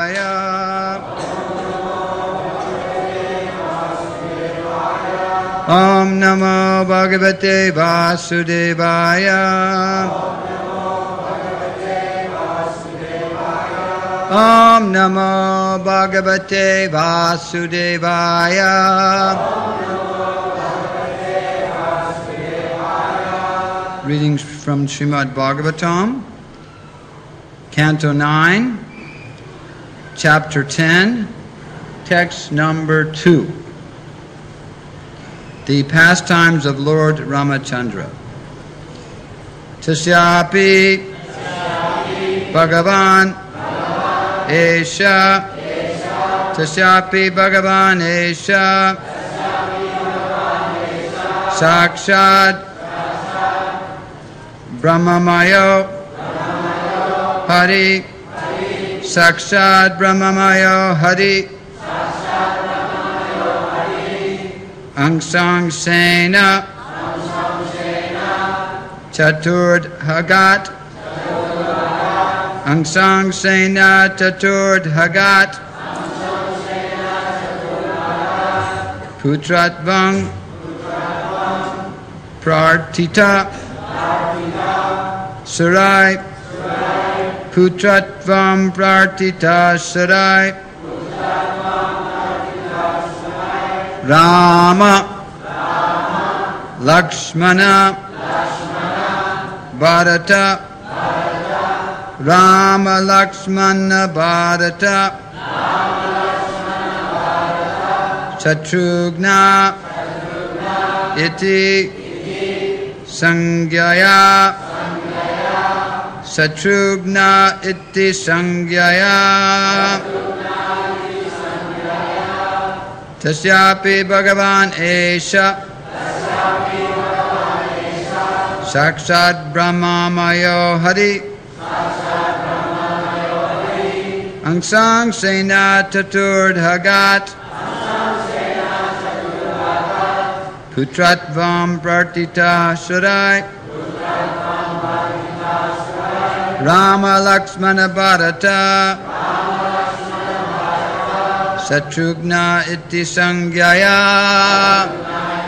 Om Namo Bhagavate Vasudevaya. Om Namo Bhagavate Vasudevaya. Readings from Srimad Bhagavatam, Canto 9, Chapter 10, Text number 2. The pastimes of Lord Ramachandra. Tasyapi Bhagavan Esha. Tasyapi Bhagavan Esha. Sakshad Brahmamayo Hari. Sakshad Brahmamayo Hari. Angsang Sena Chaturdhagat. Angsang Sena Chaturdhagat. Putratvam Prartita Sarai. Putratvam Prartita Sarai. Rama, Lakshmana, Bharata, Rama, Lakshmana, Bharata, Shatrugna, Iti, Sangyaya, Shatrugna, Iti, Sangyaya. Tasyapi Bhagavan Esha. Sakshat Brahmamayo Hari. Angsang Sena Chaturdhagat. Putratvam Prartita Sarai. Rama Lakshmana Bharata. Satrugna iti sangyaya.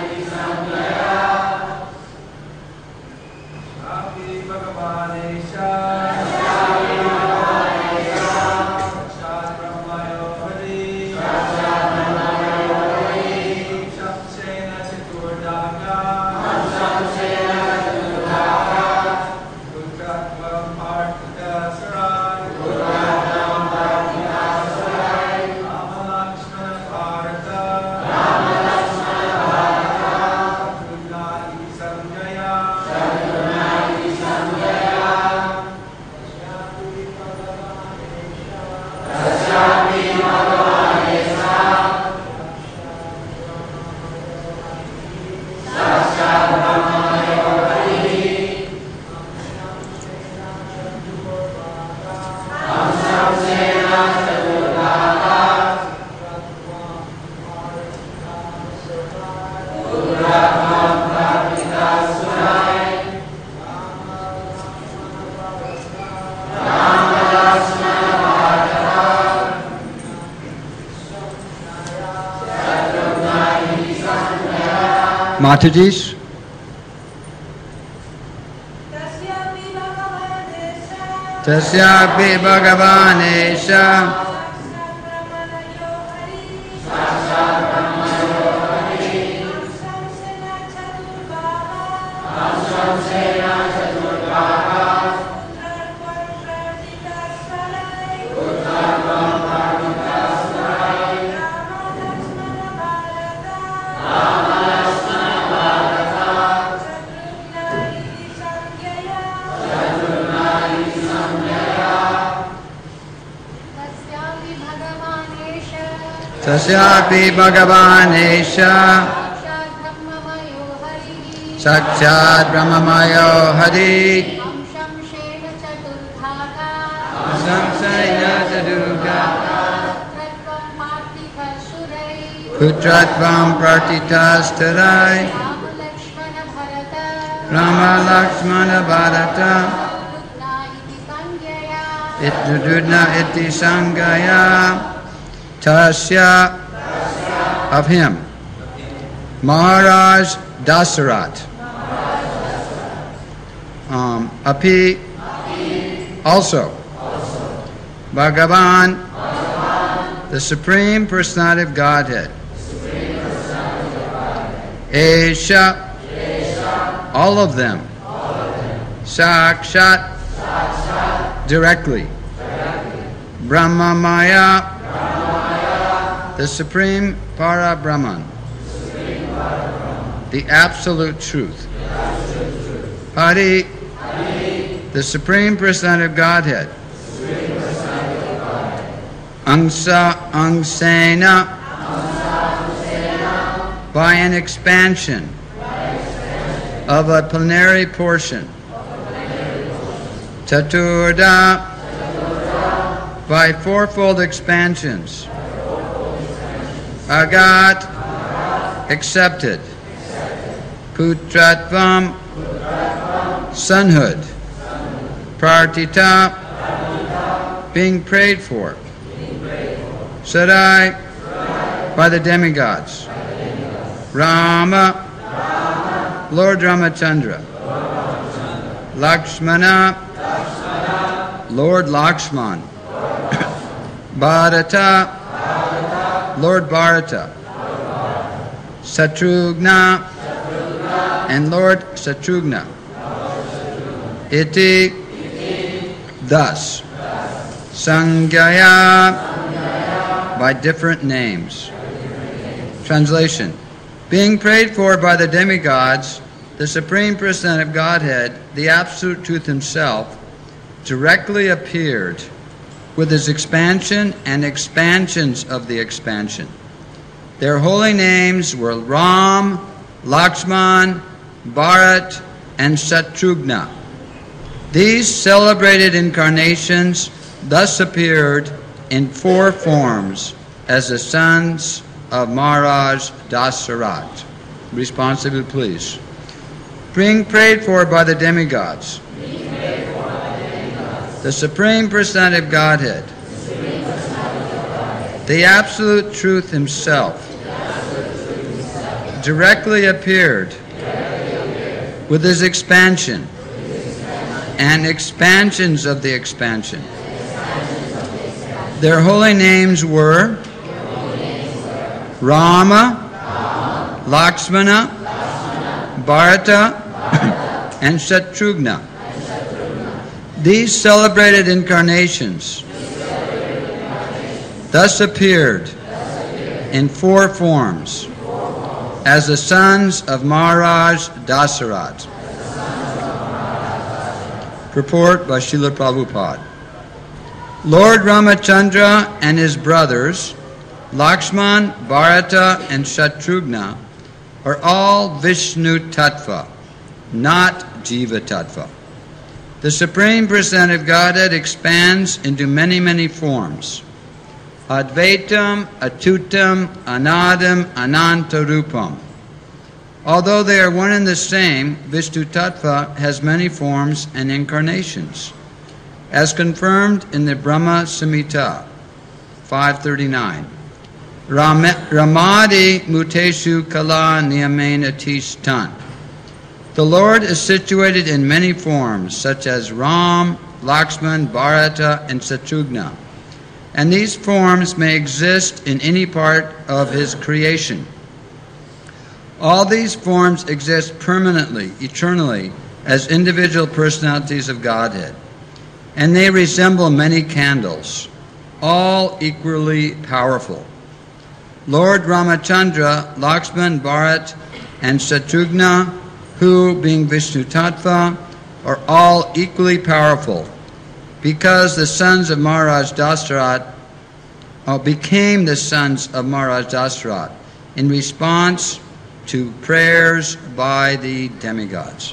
Matajis. Tasyapi Bhagavan Esha. Tasyapi Bhagavan Esha. Sakshat Brahmamayo Hari. Samsaya Sadugata. Putratvam Prartitastarai. Rama Lakshmana Bharata. Itnududna iti sangaya. Tasya, of him. Maharaj Dasarat. Api, also. Bhagavan, the Supreme Personality of Godhead. Esha, all of them. Sakshat, directly. Brahmamaya, the Supreme Para-Brahman. The Absolute Truth. Hari, the Supreme Personality of Godhead. Angsa, Angsena, by an expansion of a plenary portion. Chaturda, by fourfold expansions. Agat, accepted. Putratvam, sonhood. Partita, being prayed for. Sarai, by the demigods. Rama, Lord Ramachandra. Lakshmana, Lord Lakshman. Bharata, Lord Bharata. Satrugna, and Lord Satrugna. Iti, thus. Sangyaya, by different names. Translation. Being prayed for by the demigods, the Supreme Personality of Godhead, the Absolute Truth Himself, directly appeared with His expansion and expansions of the expansion. Their holy names were Ram, Lakshman, Bharat, and Shatrugna. These celebrated incarnations thus appeared in four forms as the sons of Maharaj Dasarat. Responsibly, please. Being prayed for by the demigods. The Supreme Personality of Godhead. The Absolute Truth Himself. Directly appeared with His expansion and expansions of the expansion. Their holy names were Rama, Lakshmana, Bharata, and Shatrugna. These celebrated incarnations thus appeared in four forms as the sons of Maharaj Dasarat. Purport by Srila Prabhupada. Lord Ramachandra and his brothers, Lakshman, Bharata, and Shatrugna, are all Vishnu Tattva, not Jiva Tattva. The Supreme Personality of Godhead expands into many, many forms. Advaitam, Atutam, Anadam, Anantarupam. Although they are one and the same, Vishnu Tattva has many forms and incarnations, as confirmed in the Brahma Samhita 539. Ramadi Muteshu Kala Niyamena Tishtan. The Lord is situated in many forms, such as Ram, Lakshman, Bharata, and Shatrugna. And these forms may exist in any part of His creation. All these forms exist permanently, eternally, as individual personalities of Godhead. And they resemble many candles, all equally powerful. Lord Ramachandra, Lakshman, Bharat, and Shatrugna, who, being Vishnu Tattva, are all equally powerful, because the sons of Maharaj Dasarat became the sons of Maharaj Dasarat in response to prayers by the demigods.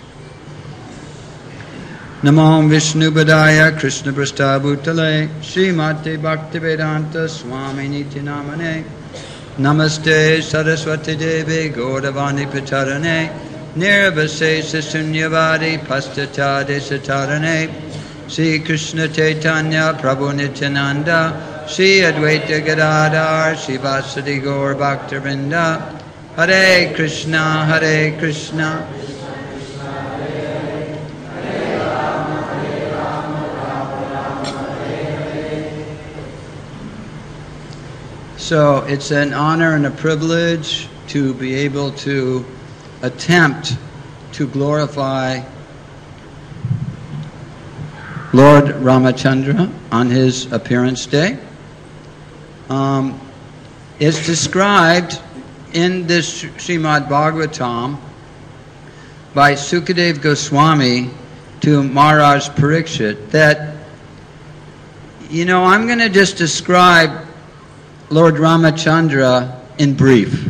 Namo Vishnu Padaya Krishna Prastabhutale Srimati Bhaktivedanta Swami Niti Namane Namaste Saraswati Devi Gaudavani Pacharane Nirvasesa Sunyavadi Pastatade Satarane Sri Krishna Chaitanya Prabhu Nityananda, Sri Advaita Gadadhar, Sri Vasudeva Gaur Bhaktivinoda, Hare Krishna, Hare Krishna. So it's an honor and a privilege to be able to attempt to glorify Lord Ramachandra on his appearance day. It's described in this Srimad Bhagavatam by Sukadeva Goswami to Maharaj Parikshit that, I'm going to just describe Lord Ramachandra in brief.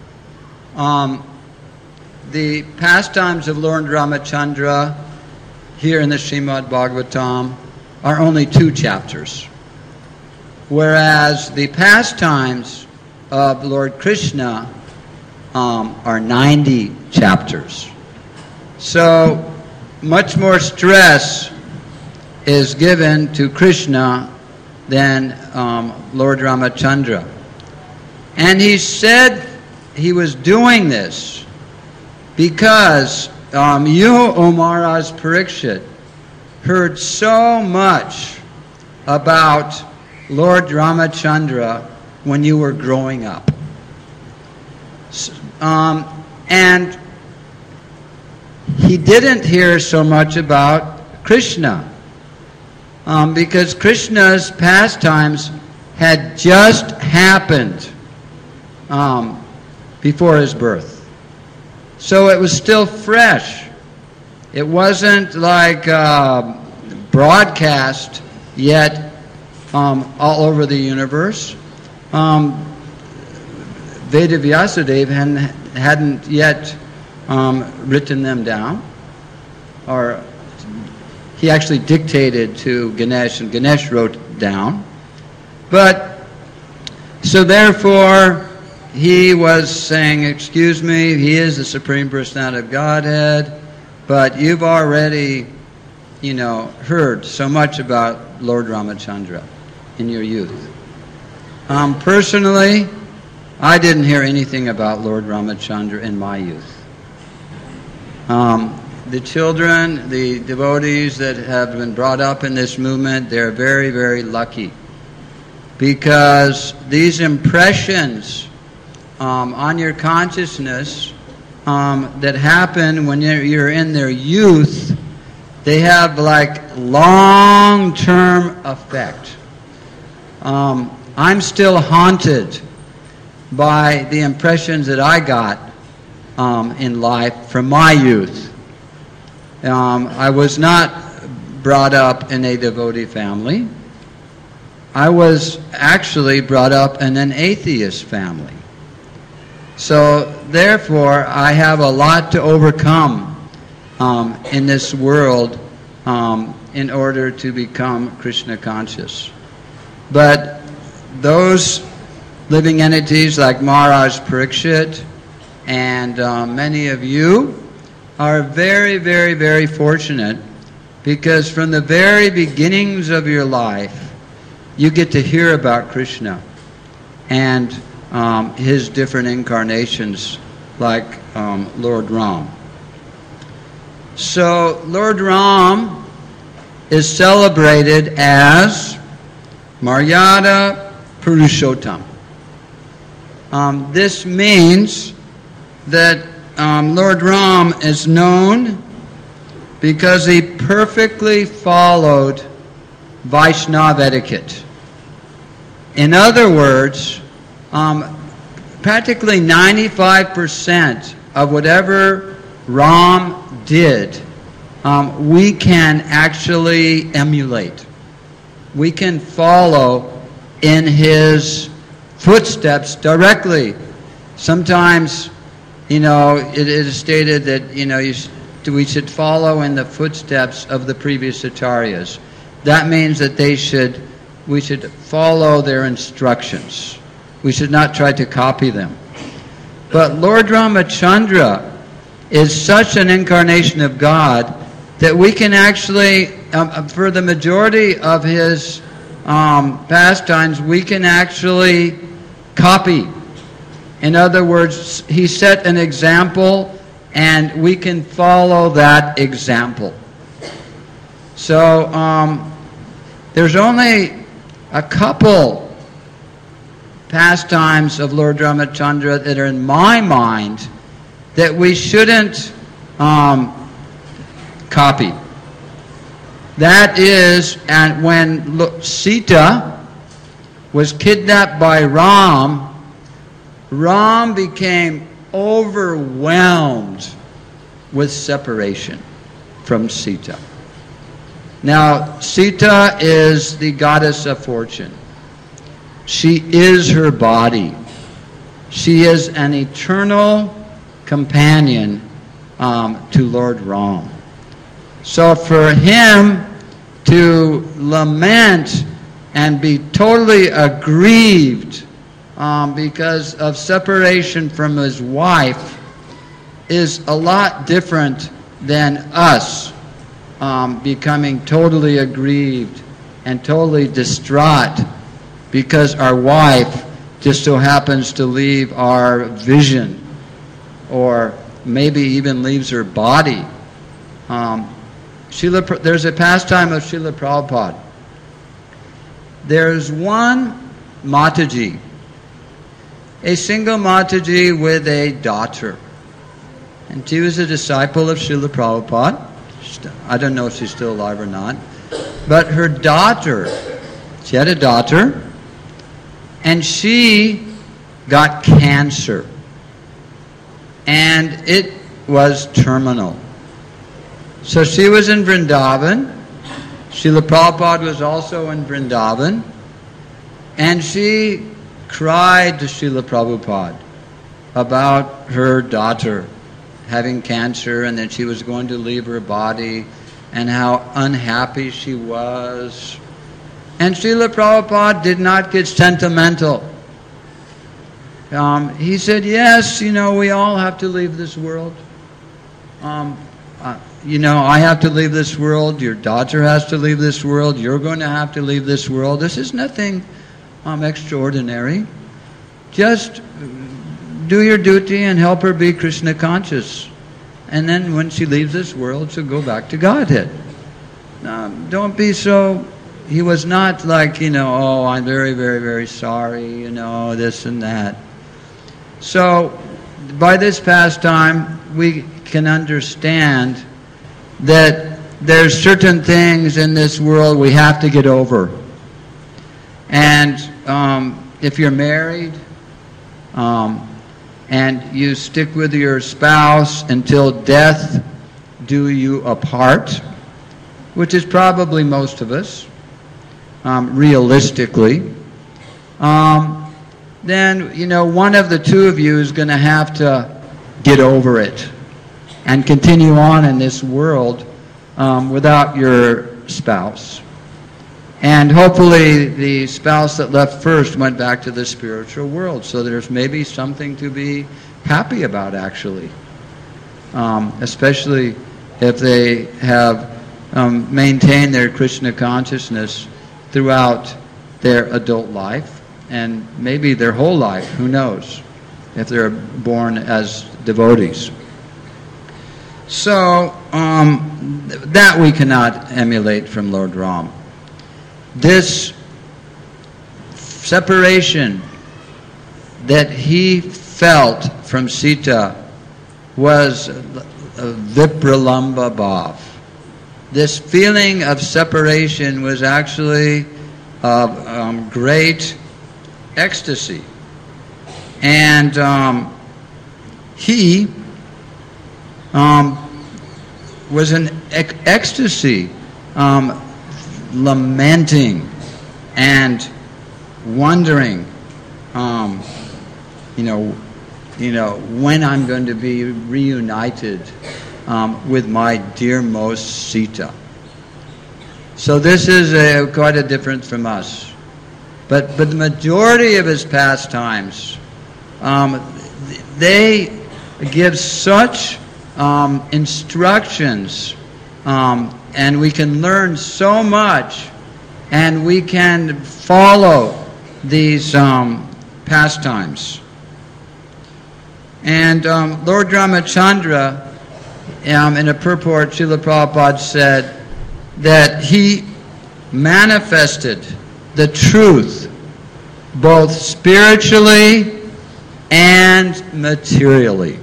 The pastimes of Lord Ramachandra here in the Srimad Bhagavatam are only 2 chapters, whereas the pastimes of Lord Krishna are 90 chapters. So much more stress is given to Krishna than Lord Ramachandra. And he said he was doing this because you, O Maharaj Parikshit, heard so much about Lord Ramachandra when you were growing up. And he didn't hear so much about Krishna because Krishna's pastimes had just happened before his birth. So it was still fresh. It wasn't like broadcast yet all over the universe. Vedavyasa hadn't yet written them down, or he actually dictated to Ganesh, and Ganesh wrote down. But so therefore, he was saying, excuse me, he is the Supreme Personality of Godhead, but you've already, heard so much about Lord Ramachandra in your youth. Personally, I didn't hear anything about Lord Ramachandra in my youth. The children, the devotees that have been brought up in this movement, they're very, very lucky, because these impressions on your consciousness that happen when you're in their youth, they have like long-term effect. I'm still haunted by the impressions that I got in life from my youth. I was not brought up in a devotee family. I was actually brought up in an atheist family. So therefore, I have a lot to overcome in this world in order to become Krishna conscious. But those living entities like Maharaj Parikshit and many of you are very, very, very fortunate, because from the very beginnings of your life, you get to hear about Krishna and his different incarnations, like Lord Ram. So Lord Ram is celebrated as Maryada Purushottam. This means that Lord Ram is known because he perfectly followed Vaishnava etiquette. In other words, practically 95% of whatever Ram did, we can actually emulate. We can follow in his footsteps directly. Sometimes, it is stated that, we should follow in the footsteps of the previous acharyas. That means that we should follow their instructions. We should not try to copy them. But Lord Ramachandra is such an incarnation of God that we can actually for the majority of his pastimes, we can actually copy. In other words, he set an example, and we can follow that example. So there's only a couple pastimes of Lord Ramachandra that are in my mind that we shouldn't copy. That is, and when Sita was kidnapped by Ram, Ram became overwhelmed with separation from Sita. Now, Sita is the goddess of fortune. She is her body. She is an eternal companion to Lord Ram. So for him to lament and be totally aggrieved because of separation from his wife is a lot different than us becoming totally aggrieved and totally distraught because our wife just so happens to leave our vision, or maybe even leaves her body. There's a pastime of Srila Prabhupada. There's one Mataji, a single Mataji with a daughter. And she was a disciple of Srila Prabhupada. I don't know if she's still alive or not. But her daughter, she had a daughter, and she got cancer. And it was terminal. So she was in Vrindavan. Srila Prabhupada was also in Vrindavan. And she cried to Srila Prabhupada about her daughter having cancer and that she was going to leave her body and how unhappy she was. And Srila Prabhupada did not get sentimental. He said, yes, we all have to leave this world. I have to leave this world. Your daughter has to leave this world. You're going to have to leave this world. This is nothing extraordinary. Just do your duty and help her be Krishna conscious. And then when she leaves this world, she'll go back to Godhead. Don't be so... He was not like, oh, I'm very, very, very sorry, this and that. So, by this pastime, we can understand that there's certain things in this world we have to get over. And if you're married, and you stick with your spouse until death do you apart, which is probably most of us, realistically, then, one of the two of you is going to have to get over it and continue on in this world without your spouse. And hopefully the spouse that left first went back to the spiritual world. So there's maybe something to be happy about, actually. Especially if they have maintained their Krishna consciousness throughout their adult life and maybe their whole life, who knows, if they're born as devotees. So that we cannot emulate from Lord Ram. This separation that he felt from Sita was Vipralamba Bhav. This feeling of separation was actually of great ecstasy. And he was in ecstasy, lamenting and wondering, when I'm going to be reunited with my dearmost Sita. So this is quite a difference from us. But the majority of his pastimes, they give such instructions and we can learn so much, and we can follow these pastimes. And Lord Ramachandra, in a purport, Srila Prabhupada said that he manifested the truth both spiritually and materially.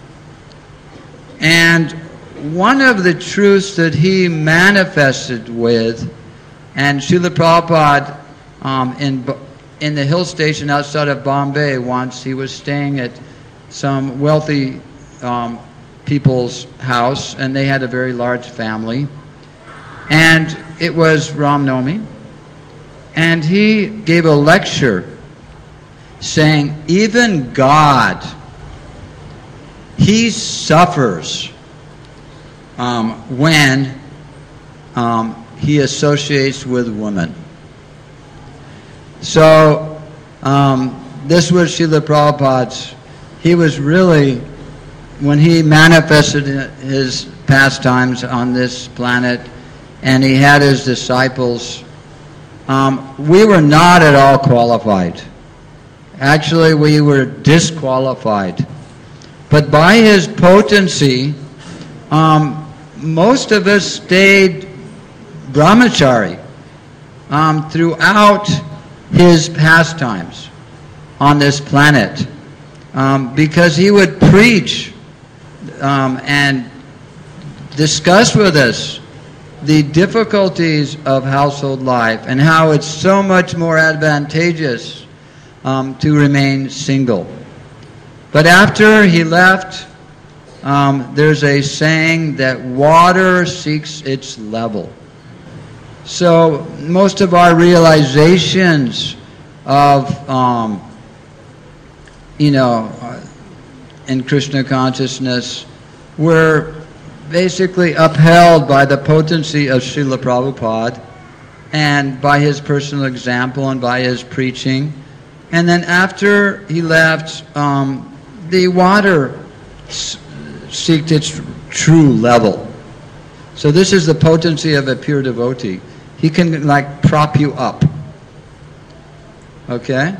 And one of the truths that he manifested with, and Srila Prabhupada in the hill station outside of Bombay once, he was staying at some wealthy people's house, and they had a very large family. And it was Ram Navami. And he gave a lecture saying, even God, he suffers when he associates with women. So this was Srila Prabhupada's. He was really, when he manifested his pastimes on this planet, and he had his disciples, we were not at all qualified. Actually, we were disqualified. But by his potency, most of us stayed brahmachari throughout his pastimes on this planet, because he would preach and discuss with us the difficulties of household life and how it's so much more advantageous to remain single. But after he left, there's a saying that water seeks its level. So most of our realizations of, in Krishna consciousness were basically upheld by the potency of Srila Prabhupada and by his personal example and by his preaching. And then after he left, the water seeked its true level. So this is the potency of a pure devotee. He can prop you up. Okay?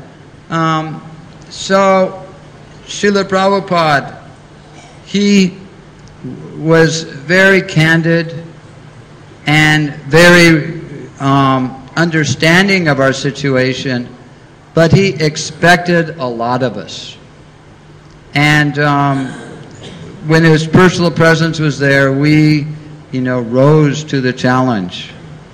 So Srila Prabhupada, he was very candid and very understanding of our situation, but he expected a lot of us. And when his personal presence was there, we, rose to the challenge.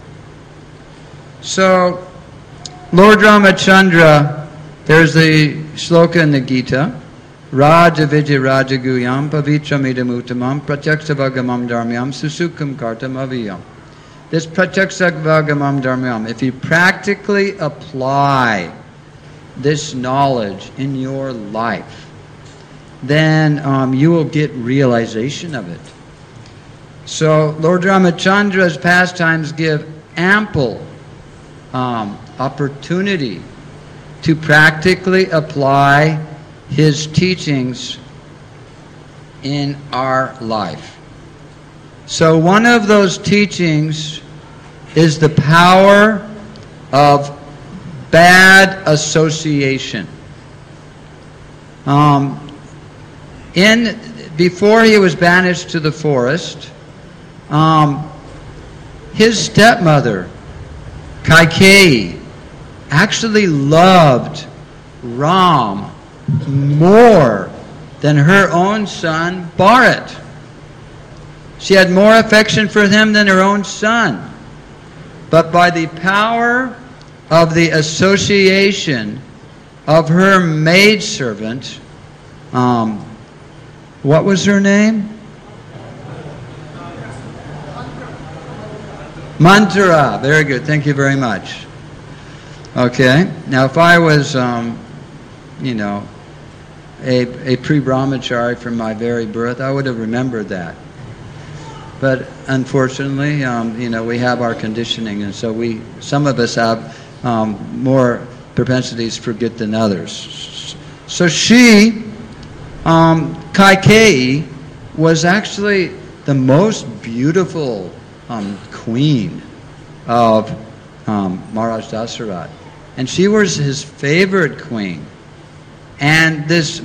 So, Lord Ramachandra, there's the shloka in the Gita, Raja Vijay Raja Guyam Pavitra Midamuttamam Pratyaksavagamam Dharmyam Susukham Kartam Aviyam. This Pratyaksavagamam Dharmyam, if you practically apply this knowledge in your life, then you will get realization of it. So Lord Ramachandra's pastimes give ample opportunity to practically apply his teachings in our life. So one of those teachings is the power of bad association. Before he was banished to the forest, his stepmother, Kaikeyi, actually loved Ram more than her own son, Bharat. She had more affection for him than her own son. But by the power of the association of her maidservant, what was her name? Manthara. Very good. Thank you very much. Okay. Now, if I was, a pre-brahmachari from my very birth, I would have remembered that. But unfortunately, we have our conditioning, and so some of us have more propensities to forget than others. So she, Kaikeyi, was actually the most beautiful queen of Maharaj Dasarat. And she was his favorite queen. And this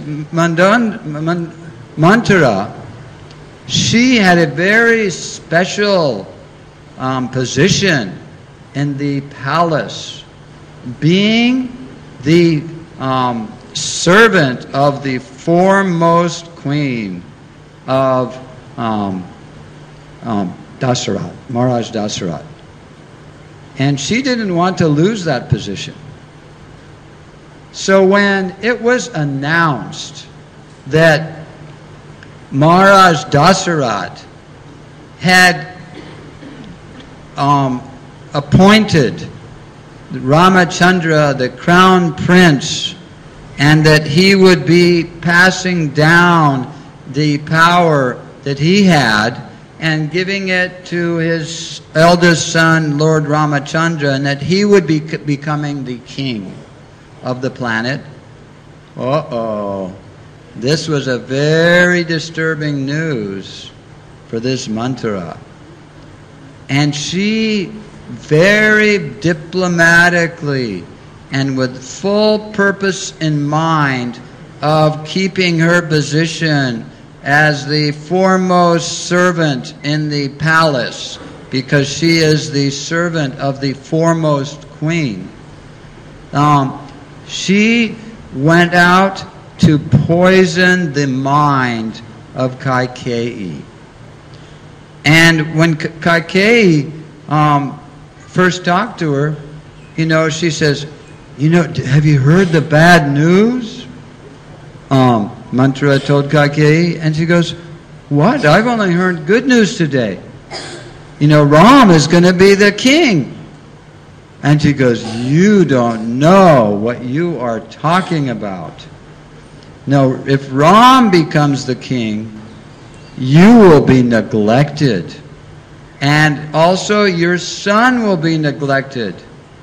Manthara, she had a very special position in the palace, being the servant of the foremost queen of Dasarat, Maharaj Dasarat. And she didn't want to lose that position. So when it was announced that Maharaj Dasarat had appointed Ramachandra the crown prince, and that he would be passing down the power that he had and giving it to his eldest son, Lord Ramachandra, and that he would be becoming the king of the planet. This was a very disturbing news for this Manthara. And she very diplomatically and with full purpose in mind of keeping her position as the foremost servant in the palace, because she is the servant of the foremost queen. She went out to poison the mind of Kaikeyi. And when Kaikeyi first talked to her, she says, have you heard the bad news? Manthara told Kaikeyi, and she goes, what? I've only heard good news today. Ram is going to be the king. And she goes, you don't know what you are talking about. No, if Ram becomes the king, you will be neglected. And also your son will be neglected.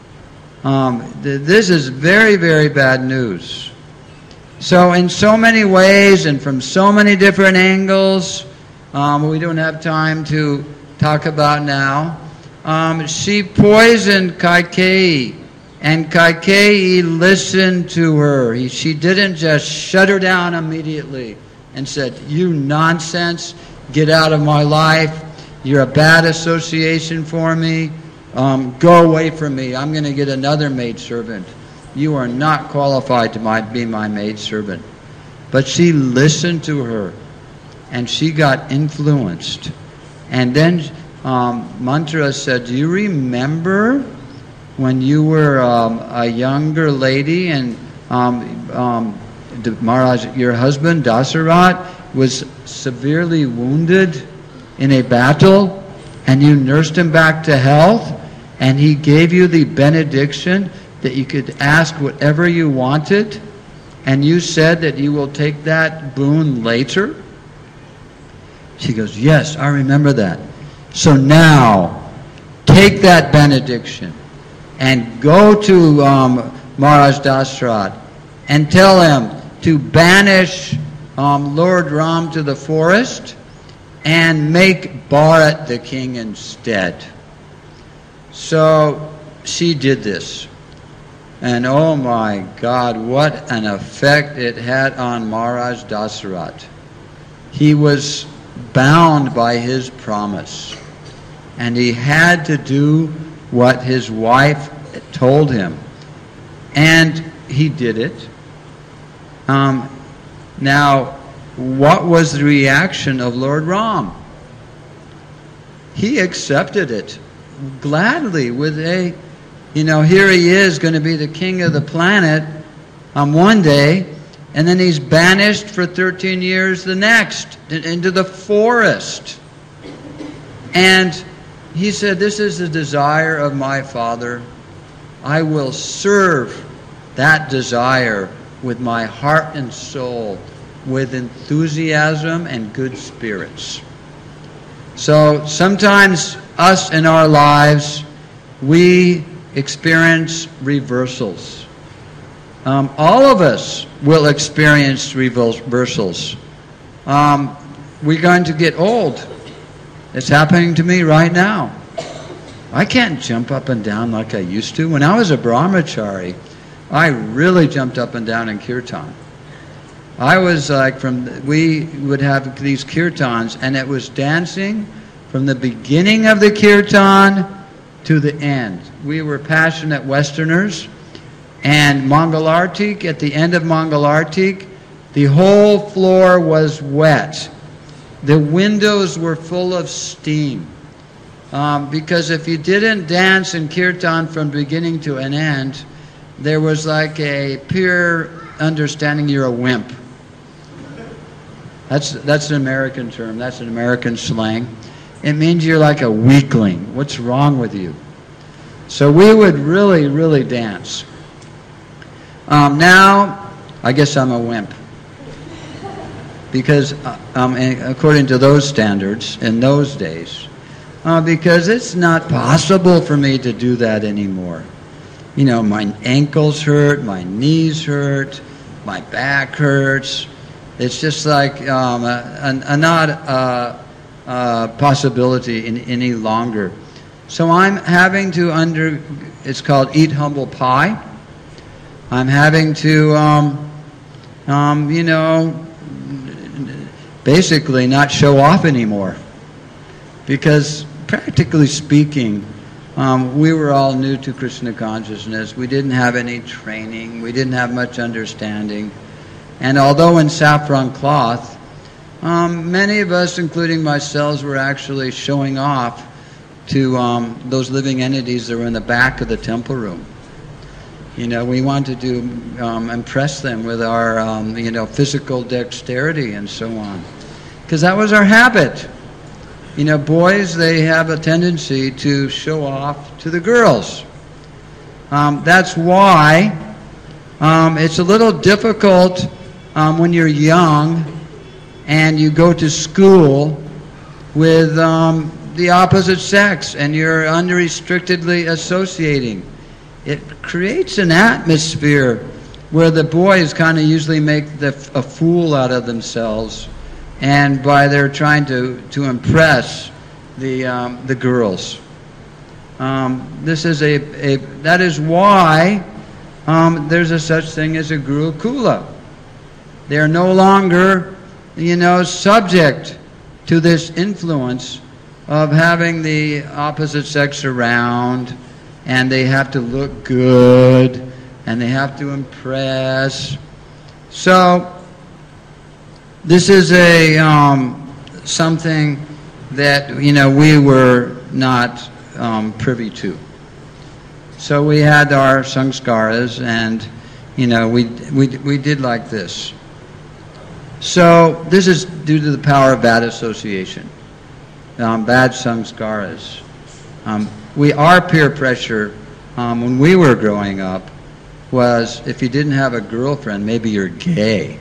This is very, very bad news. So in so many ways and from so many different angles, we don't have time to talk about now, she poisoned Kaikeyi, and Kaikeyi listened to her. She didn't just shut her down immediately and said, you nonsense, get out of my life, you're a bad association for me, go away from me, I'm going to get another maidservant. You are not qualified to be my maidservant. But she listened to her, and she got influenced. And then Manthara said, do you remember when you were a younger lady and Maharaj, your husband Dasarat, was severely wounded in a battle, and you nursed him back to health, and he gave you the benediction that you could ask whatever you wanted, and you said that you will take that boon later? She goes, yes, I remember that. So now, take that benediction and go to Maharaj Dasarat and tell him to banish Lord Ram to the forest and make Bharat the king instead. So she did this. And oh my God, what an effect it had on Maharaj Dasarat. He was bound by his promise, and he had to do what his wife told him, and he did it. Now, what was the reaction of Lord Ram? He accepted it gladly with a, here he is going to be the king of the planet one day, and then he's banished for 13 years the next into the forest. And he said, this is the desire of my father. I will serve that desire with my heart and soul, with enthusiasm and good spirits. So sometimes us in our lives, we experience reversals. All of us will experience reversals. We're going to get old. It's happening to me right now. I can't jump up and down like I used to. When I was a brahmachari, I really jumped up and down in kirtan. I was like, we would have these kirtans, and it was dancing from the beginning of the kirtan to the end. We were passionate Westerners, and Mangalartik, at the end of Mangalartik, the whole floor was wet. The windows were full of steam. Because if you didn't dance in kirtan from beginning to an end, there was like a pure understanding you're a wimp. That's an American term. That's an American slang. It means you're like a weakling. What's wrong with you? So we would really, really dance. Now, I guess I'm a wimp. Because according to those standards, in those days, because it's not possible for me to do that anymore. You know, my ankles hurt, my knees hurt, my back hurts. It's just like not a possibility any longer. So I'm having to it's called eat humble pie. I'm having to, basically not show off anymore. Because practically speaking, we were all new to Krishna consciousness. We didn't have any training. We didn't have much understanding. And although in saffron cloth, many of us, including myself, were actually showing off to those living entities that were in the back of the temple room. You know, we wanted to impress them with our, physical dexterity and so on. Because that was our habit. You know, boys, they have a tendency to show off to the girls. That's why it's a little difficult when you're young and you go to school with the opposite sex and you're unrestrictedly associating. It creates an atmosphere where the boys kind of usually make a fool out of themselves, and by they're trying to impress the girls. That is why there's a such thing as a Gurukula. They are no longer, subject to this influence of having the opposite sex around, and they have to look good, and they have to impress. So this is something that we were not privy to. So we had our sanskaras, and we did like this. So this is due to the power of bad association, bad sanskaras. Our peer pressure when we were growing up was, if you didn't have a girlfriend, maybe you're gay.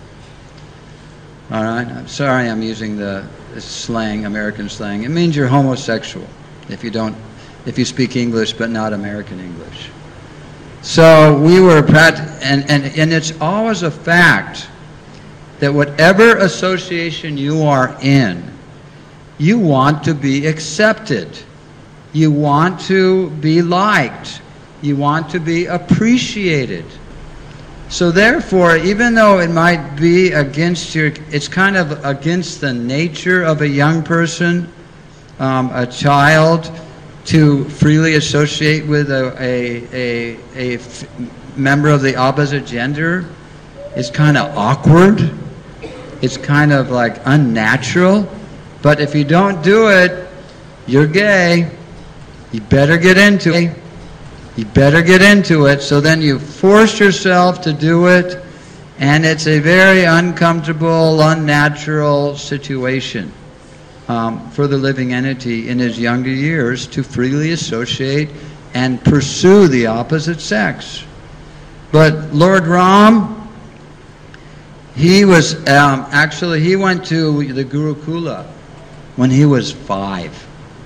All right? I'm sorry I'm using the slang, American slang. It means you're homosexual if you speak English but not American English. So we were and it's always a fact that whatever association you are in, you want to be accepted. You want to be liked. You want to be appreciated. So therefore, even though it might be it's kind of against the nature of a young person, a child, to freely associate with a member of the opposite gender. It's kind of awkward. It's kind of like unnatural. But if you don't do it, you're gay. You better get into it. You better get into it. So then you force yourself to do it, and it's a very uncomfortable, unnatural situation for the living entity in his younger years to freely associate and pursue the opposite sex. But Lord Ram, he was he went to the Gurukula when he was 5.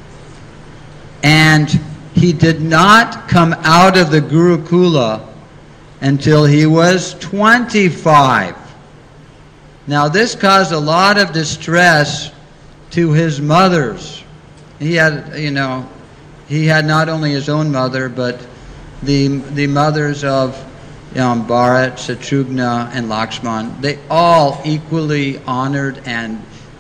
And he did not come out of the Gurukula until he was 25. Now this caused a lot of distress to his mothers. he had not only his own mother, but the mothers of Bharat, Shatrughna, and Lakshman. They all equally honored and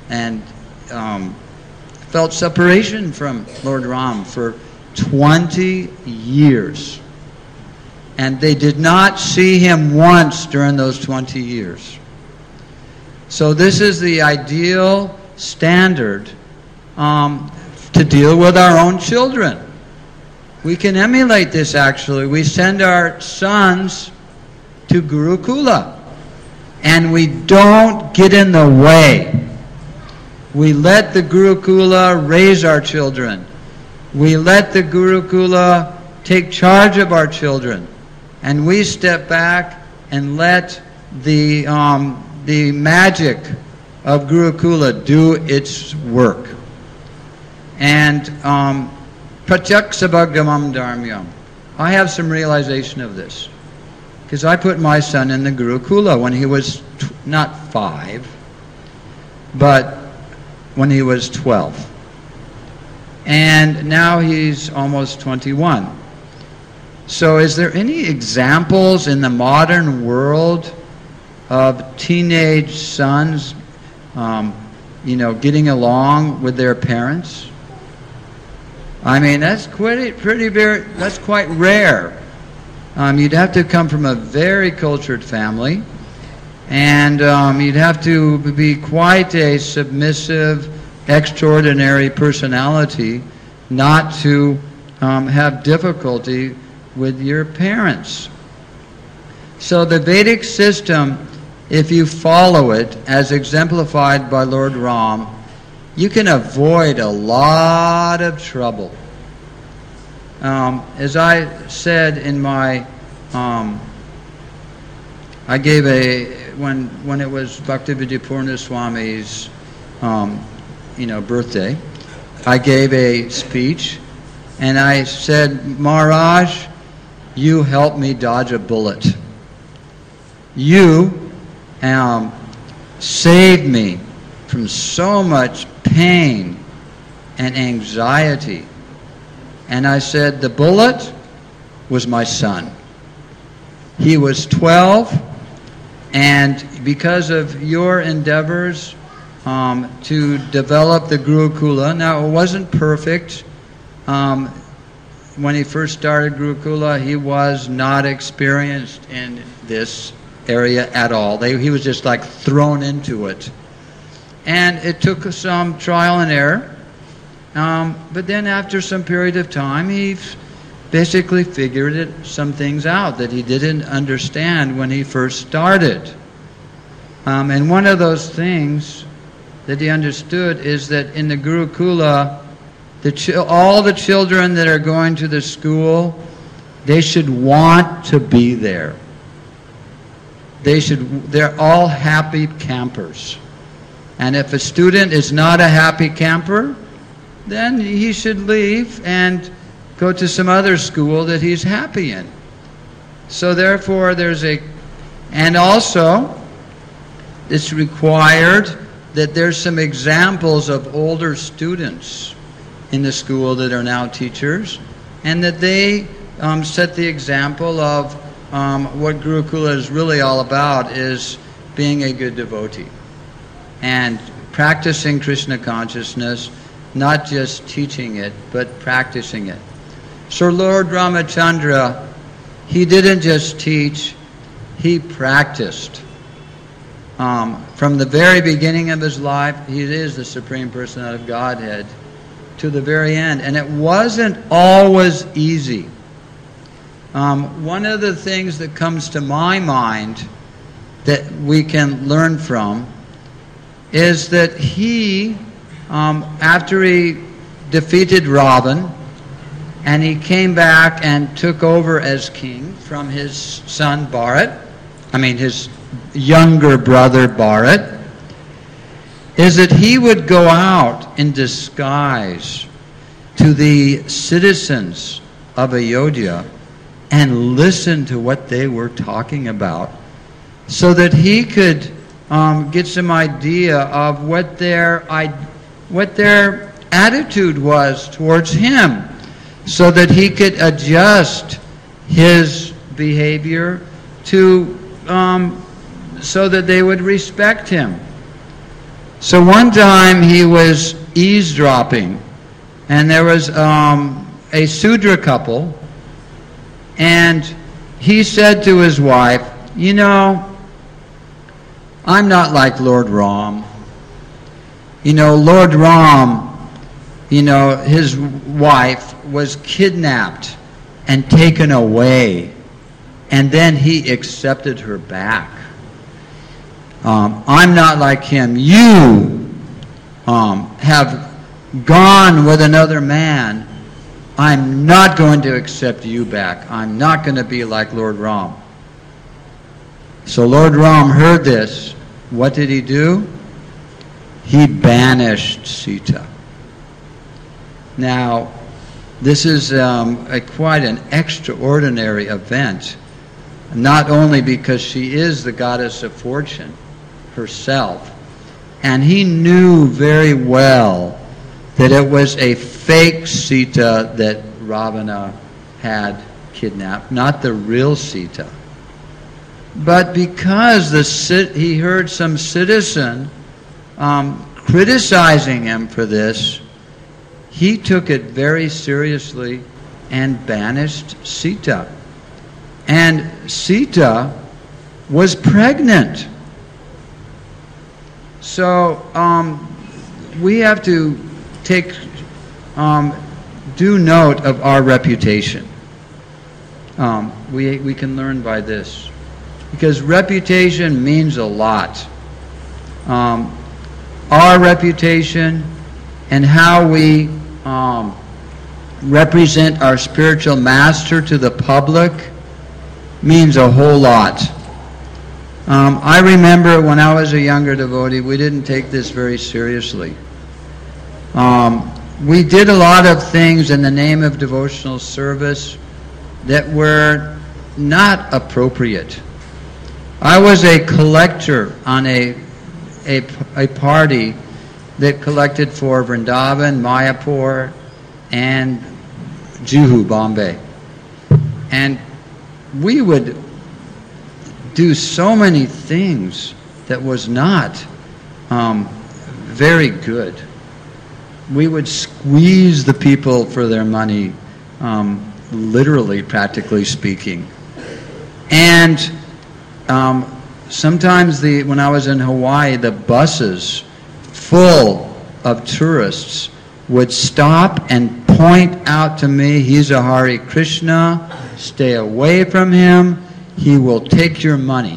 felt separation from Lord Ram for 20 years. And they did not see him once during those 20 years. So this is the ideal standard to deal with our own children. We can emulate this actually. We send our sons to Gurukula, and we don't get in the way. We let the Gurukula raise our children. We let the Gurukula take charge of our children. And we step back and let the magic of Gurukula do its work. And Pratyaksabhagdamam Dharmyam. I have some realization of this. Because I put my son in the Gurukula when he was not 5, but when he was 12. And now he's almost 21. So is there any examples in the modern world of teenage sons, getting along with their parents? I mean, that's quite rare. You'd have to come from a very cultured family, and you'd have to be quite a submissive, extraordinary personality not to have difficulty with your parents. So the Vedic system, if you follow it as exemplified by Lord Ram, you can avoid a lot of trouble. As I said in my, I gave when it was Bhaktivedanta Swami's, birthday, I gave a speech, and I said, Maharaj, you helped me dodge a bullet. You saved me from so much pain and anxiety. And I said, the bullet was my son. He was 12, and because of your endeavors to develop the Gurukula, now it wasn't perfect. When he first started Gurukula, he was not experienced in this area at all. He was just like thrown into it. And it took some trial and error. But then after some period of time, he basically figured some things out that he didn't understand when he first started. And one of those things that he understood is that in the Gurukula, all the children that are going to the school, they should want to be there. They're all happy campers. And if a student is not a happy camper, then he should leave and go to some other school that he's happy in. So therefore and also it's required that there's some examples of older students in the school that are now teachers, and that they set the example of what Gurukula is really all about, is being a good devotee and practicing Krishna consciousness, not just teaching it, but practicing it. So Lord Ramachandra, he didn't just teach, he practiced. From the very beginning of his life, he is the Supreme Personality of Godhead, to the very end. And it wasn't always easy. One of the things that comes to my mind that we can learn from is that he, after he defeated Ravan, and he came back and took over as king from his son Bharat, his younger brother Bharat, is that he would go out in disguise to the citizens of Ayodhya and listen to what they were talking about, so that he could get some idea of what their attitude was towards him, so that he could adjust his behavior to so that they would respect him. So one time he was eavesdropping, and there was a Sudra couple, and he said to his wife, "You know, I'm not like Lord Ram. You know, Lord Ram, you know, his wife was kidnapped and taken away, and then he accepted her back. I'm not like him. You have gone with another man. I'm not going to accept you back. I'm not going to be like Lord Ram." So Lord Ram heard this. What did he do? He banished Sita. Now, this is quite an extraordinary event, not only because she is the goddess of fortune herself, and he knew very well that it was a fake Sita that Ravana had kidnapped, not the real Sita. But because he heard some citizen criticizing him for this, he took it very seriously and banished Sita. And Sita was pregnant. So we have to do note of our reputation. We can learn by this, because reputation means a lot. Our reputation and how we represent our spiritual master to the public means a whole lot. I remember when I was a younger devotee, we didn't take this very seriously. We did a lot of things in the name of devotional service that were not appropriate. I was a collector on a party that collected for Vrindavan, Mayapur, and Juhu, Bombay. And we would do so many things that was not very good. We would squeeze the people for their money, literally, practically speaking. And sometimes when I was in Hawaii, the buses full of tourists would stop and point out to me, "He's a Hare Krishna, stay away from him, he will take your money."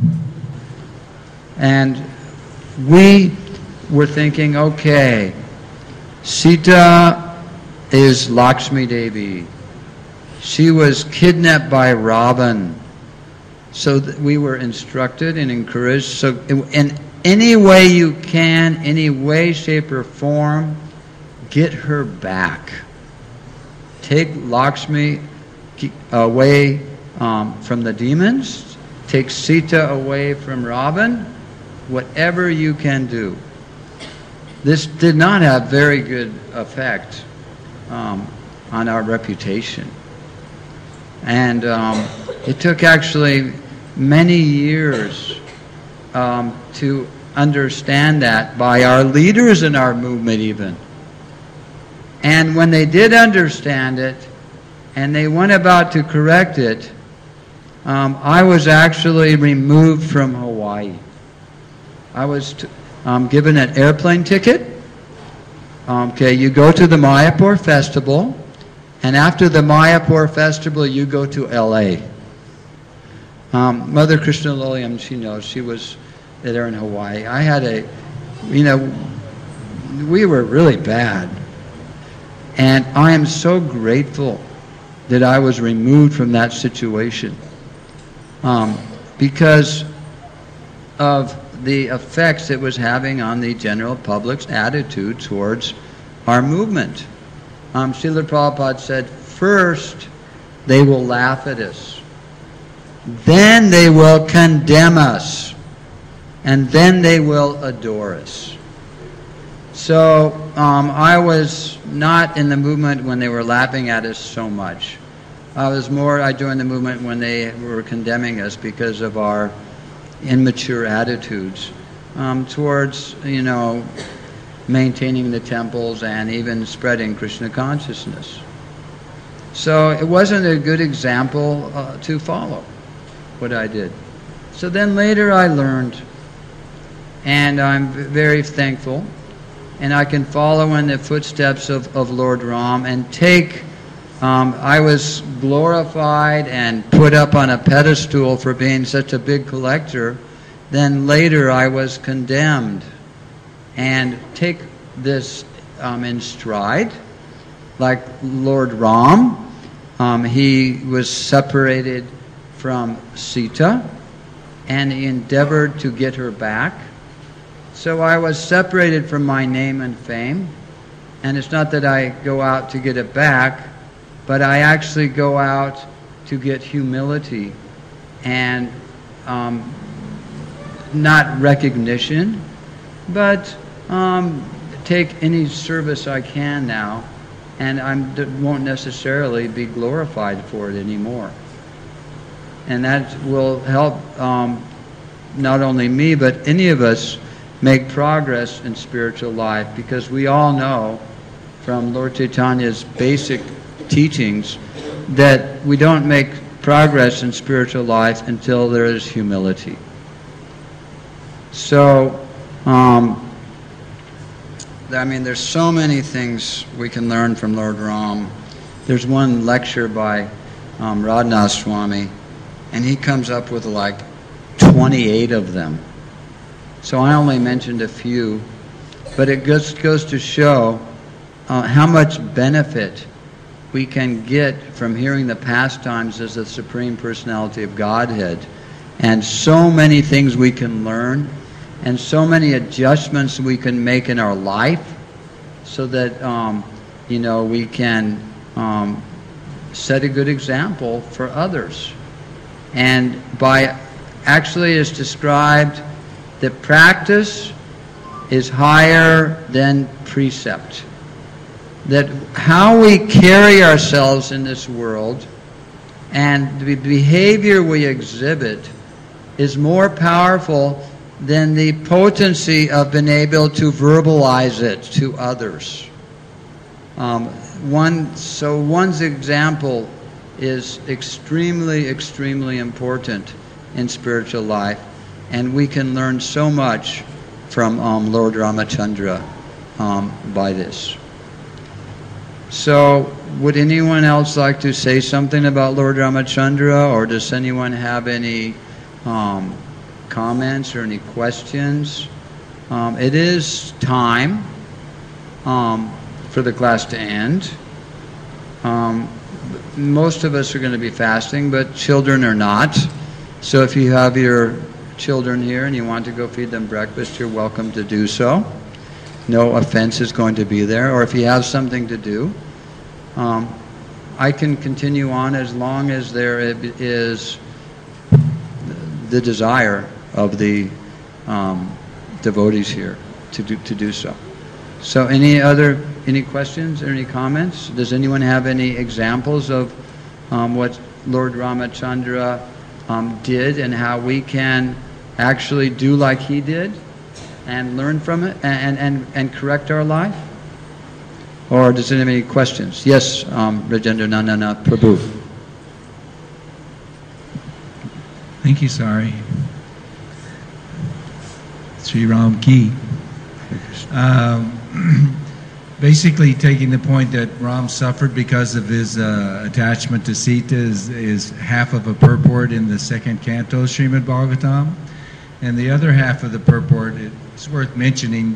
And we were thinking, okay, Sita is Lakshmi Devi. She was kidnapped by Ravan. So we were instructed and encouraged. So in any way you can, any way, shape, or form, get her back. Take Lakshmi away from the demons. Take Sita away from Ravan. Whatever you can do. This did not have very good effect on our reputation. And it took actually many years to understand that by our leaders in our movement even. And when they did understand it, and they went about to correct it, I was actually removed from Hawaii. I was given an airplane ticket. Okay, you go to the Mayapur Festival, and after the Mayapur Festival, you go to L.A. Mother Krishna Liliam, she knows, she was there in Hawaii. I had we were really bad. And I am so grateful that I was removed from that situation because of the effects it was having on the general public's attitude towards our movement. Srila Prabhupada said, first they will laugh at us, then they will condemn us, and then they will adore us. So I was not in the movement when they were laughing at us so much. I joined the movement when they were condemning us because of our immature attitudes towards, maintaining the temples and even spreading Krishna consciousness. So it wasn't a good example to follow what I did. So then later I learned, and I'm very thankful, and I can follow in the footsteps of Lord Ram and take, I was glorified and put up on a pedestal for being such a big collector. Then later I was condemned, and take this in stride. Like Lord Ram, he was separated from Sita, and he endeavored to get her back. So I was separated from my name and fame, and it's not that I go out to get it back, but I actually go out to get humility and not recognition, but take any service I can now, and I won't necessarily be glorified for it anymore. And that will help not only me, but any of us make progress in spiritual life, because we all know from Lord Chaitanya's basic teachings that we don't make progress in spiritual life until there is humility. So, there's so many things we can learn from Lord Ram. There's one lecture by Radhanath Swami, and he comes up with like 28 of them. So I only mentioned a few, but it just goes to show how much benefit we can get from hearing the pastimes as the Supreme Personality of Godhead, and so many things we can learn, and so many adjustments we can make in our life, so that we can set a good example for others. And by actually, it's described that practice is higher than precept. That how we carry ourselves in this world and the behavior we exhibit is more powerful than the potency of being able to verbalize it to others. One's example is extremely, extremely important in spiritual life, and we can learn so much from Lord Ramachandra by this. So, would anyone else like to say something about Lord Ramachandra, or does anyone have any comments or any questions? It is time for the class to end. Most of us are going to be fasting, but children are not. So if you have your children here and you want to go feed them breakfast, you're welcome to do so. No offense is going to be there. Or if you have something to do, I can continue on as long as there is the desire of the devotees here to do so. So any questions or any comments? Does anyone have any examples of what Lord Ramachandra did, and how we can actually do like he did and learn from it and correct our life? Or does anyone have any questions? Yes, Rajendra Nandana Prabhu. Thank you, Sari. Sri Ram Ki. Basically, taking the point that Ram suffered because of his attachment to Sita is half of a purport in the second canto, Srimad Bhagavatam. And the other half of the purport, it's worth mentioning,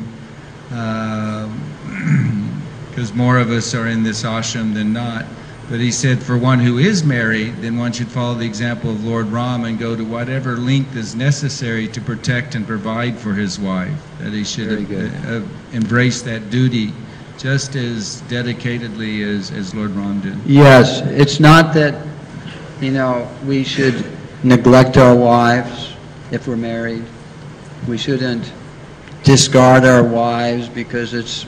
because more of us are in this ashram than not. But he said, for one who is married, then one should follow the example of Lord Ram and go to whatever length is necessary to protect and provide for his wife. That he should embrace that duty just as dedicatedly as Lord Ram did. Yes, it's not that, we should neglect our wives if we're married. We shouldn't discard our wives because it's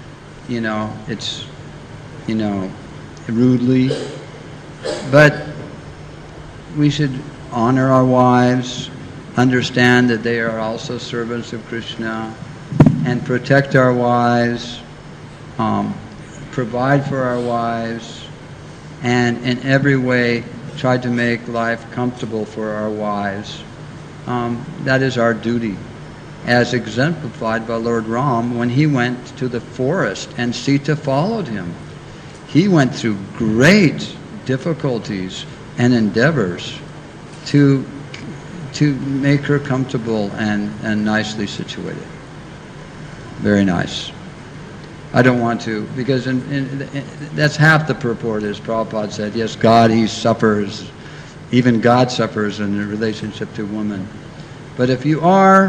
rudely. But we should honor our wives, understand that they are also servants of Krishna, and protect our wives, provide for our wives, and in every way try to make life comfortable for our wives. That is our duty, as exemplified by Lord Ram when he went to the forest and Sita followed him. He went through great difficulties and endeavors to make her comfortable and nicely situated. Very nice. I don't want to, because that's half the purport, as Prabhupada said. Yes, God, he suffers. Even God suffers in relationship to women. But if you are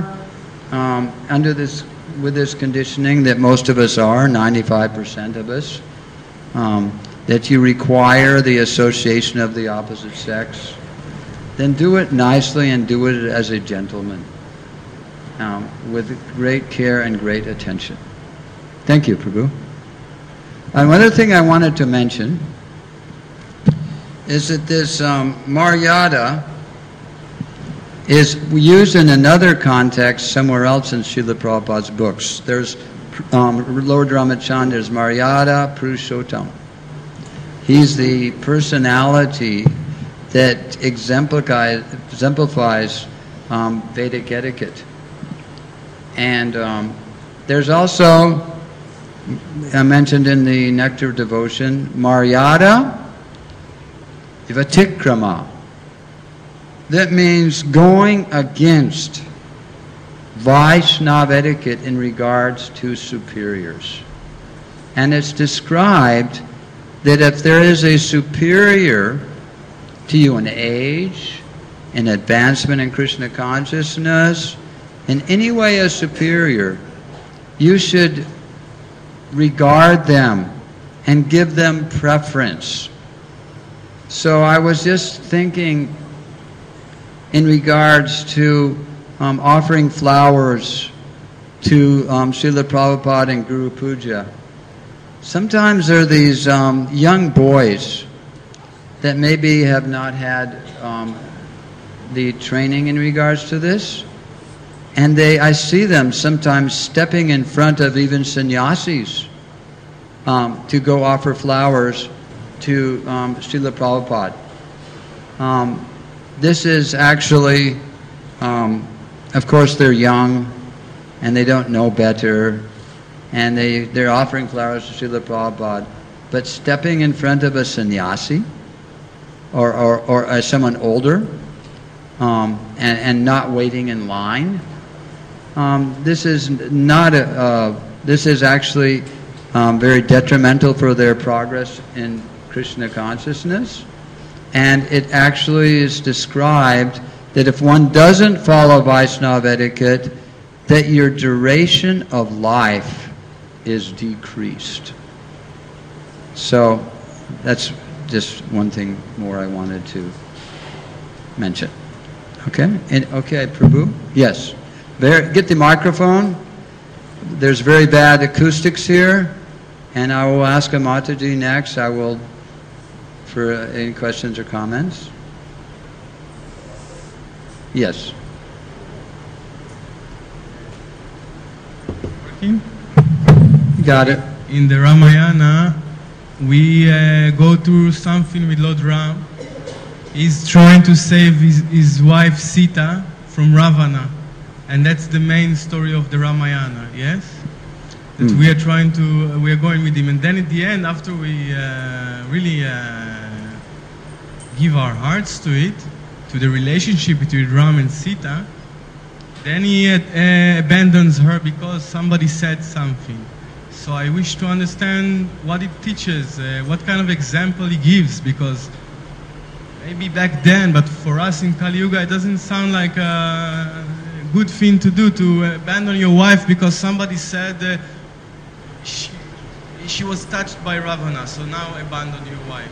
with this conditioning that most of us are, 95% of us, that you require the association of the opposite sex, then do it nicely and do it as a gentleman, with great care and great attention. Thank you, Prabhu. And one other thing I wanted to mention is that this Maryada is used in another context somewhere else in Srila Prabhupada's books. There's Lord Ramachandra's Maryada Purushottam. He's the personality that exemplifies Vedic etiquette. And there's also, I mentioned in the Nectar of Devotion, Maryada Vatikrama. That means going against Vaishnava etiquette in regards to superiors. And it's described that if there is a superior to you in age, in advancement in Krishna consciousness, in any way a superior, you should regard them and give them preference. So I was just thinking in regards to offering flowers to Srila Prabhupada and Guru Puja. Sometimes there are these young boys that maybe have not had the training in regards to this, and I see them sometimes stepping in front of even sannyasis to go offer flowers to Srila Prabhupada. This is actually, of course, they're young and they don't know better, and they're offering flowers to Srila Prabhupada, but stepping in front of a sannyasi or someone older and not waiting in line, this is actually very detrimental for their progress in Krishna consciousness. And it actually is described that if one doesn't follow Vaishnava etiquette, that your duration of life is decreased. So that's just one thing more I wanted to mention. Okay? Okay, Prabhu? Yes. Get the microphone. There's very bad acoustics here. And I will ask Mataji next. For any questions or comments? Yes. Working? Got it. In the Ramayana, we go through something with Lord Ram. He's trying to save his wife Sita from Ravana. And that's the main story of the Ramayana, yes? That we are going with him. And then at the end, after we really give our hearts to it, to the relationship between Ram and Sita, then he abandons her because somebody said something. So I wish to understand what it teaches, what kind of example he gives, because maybe back then, but for us in Kali Yuga, it doesn't sound like a good thing to do, to abandon your wife because somebody said she was touched by Ravana, so now abandon your wife.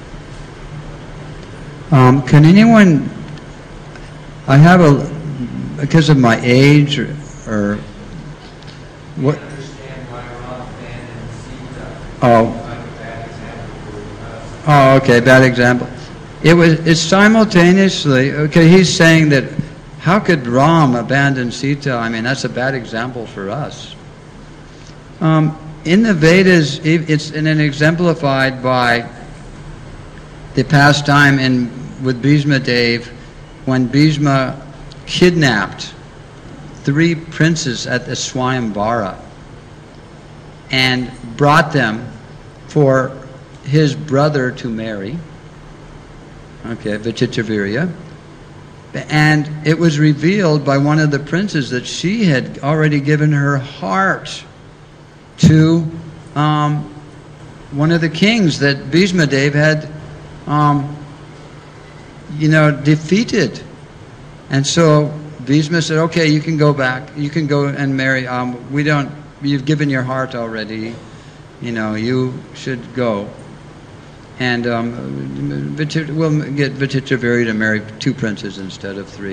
Can anyone... I have because of my age or what? Understand why Ram abandoned Sita. Oh. Like a bad example for us. Oh, okay, bad example. It's simultaneously, okay, he's saying that how could Ram abandon Sita? I mean, that's a bad example for us. In the Vedas, it's exemplified by the pastime with Bhishma Dev when Bhishma kidnapped 3 princes at the Swayamvara and brought them for his brother to marry, okay, Vichitravirya. And it was revealed by one of the princes that she had already given her heart to one of the kings that Bhishma Dev had, defeated. And so Bhishma said, okay, you can go back. You can go and marry. You've given your heart already. You should go. And we'll get Vichitravirya to marry 2 princes instead of 3.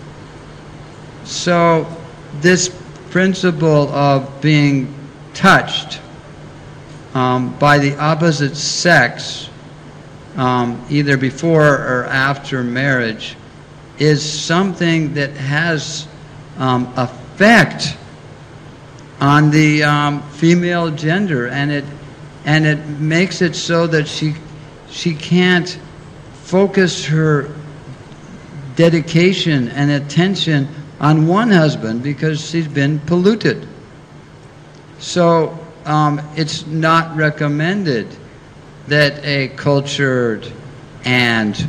So this principle of being touched by the opposite sex, either before or after marriage, is something that has effect on the female gender, and it makes it so that she can't focus her dedication and attention on one husband because she's been polluted. So it's not recommended that a cultured and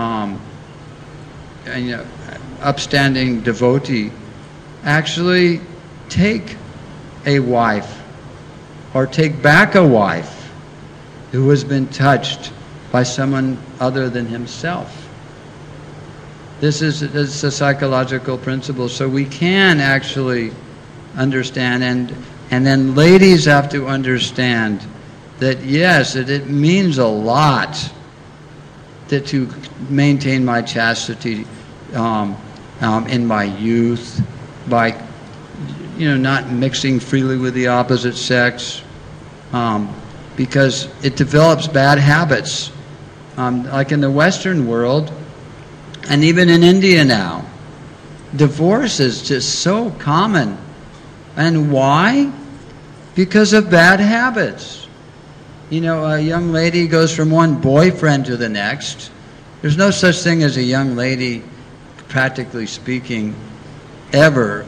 upstanding devotee actually take a wife or take back a wife who has been touched by someone other than himself. This is a psychological principle, so we can actually understand, and then ladies have to understand that yes, it means a lot that to maintain my chastity in my youth by not mixing freely with the opposite sex, because it develops bad habits. Like in the Western world, and even in India now, divorce is just so common. And why? Because of bad habits. A young lady goes from one boyfriend to the next. There's no such thing as a young lady, practically speaking, ever,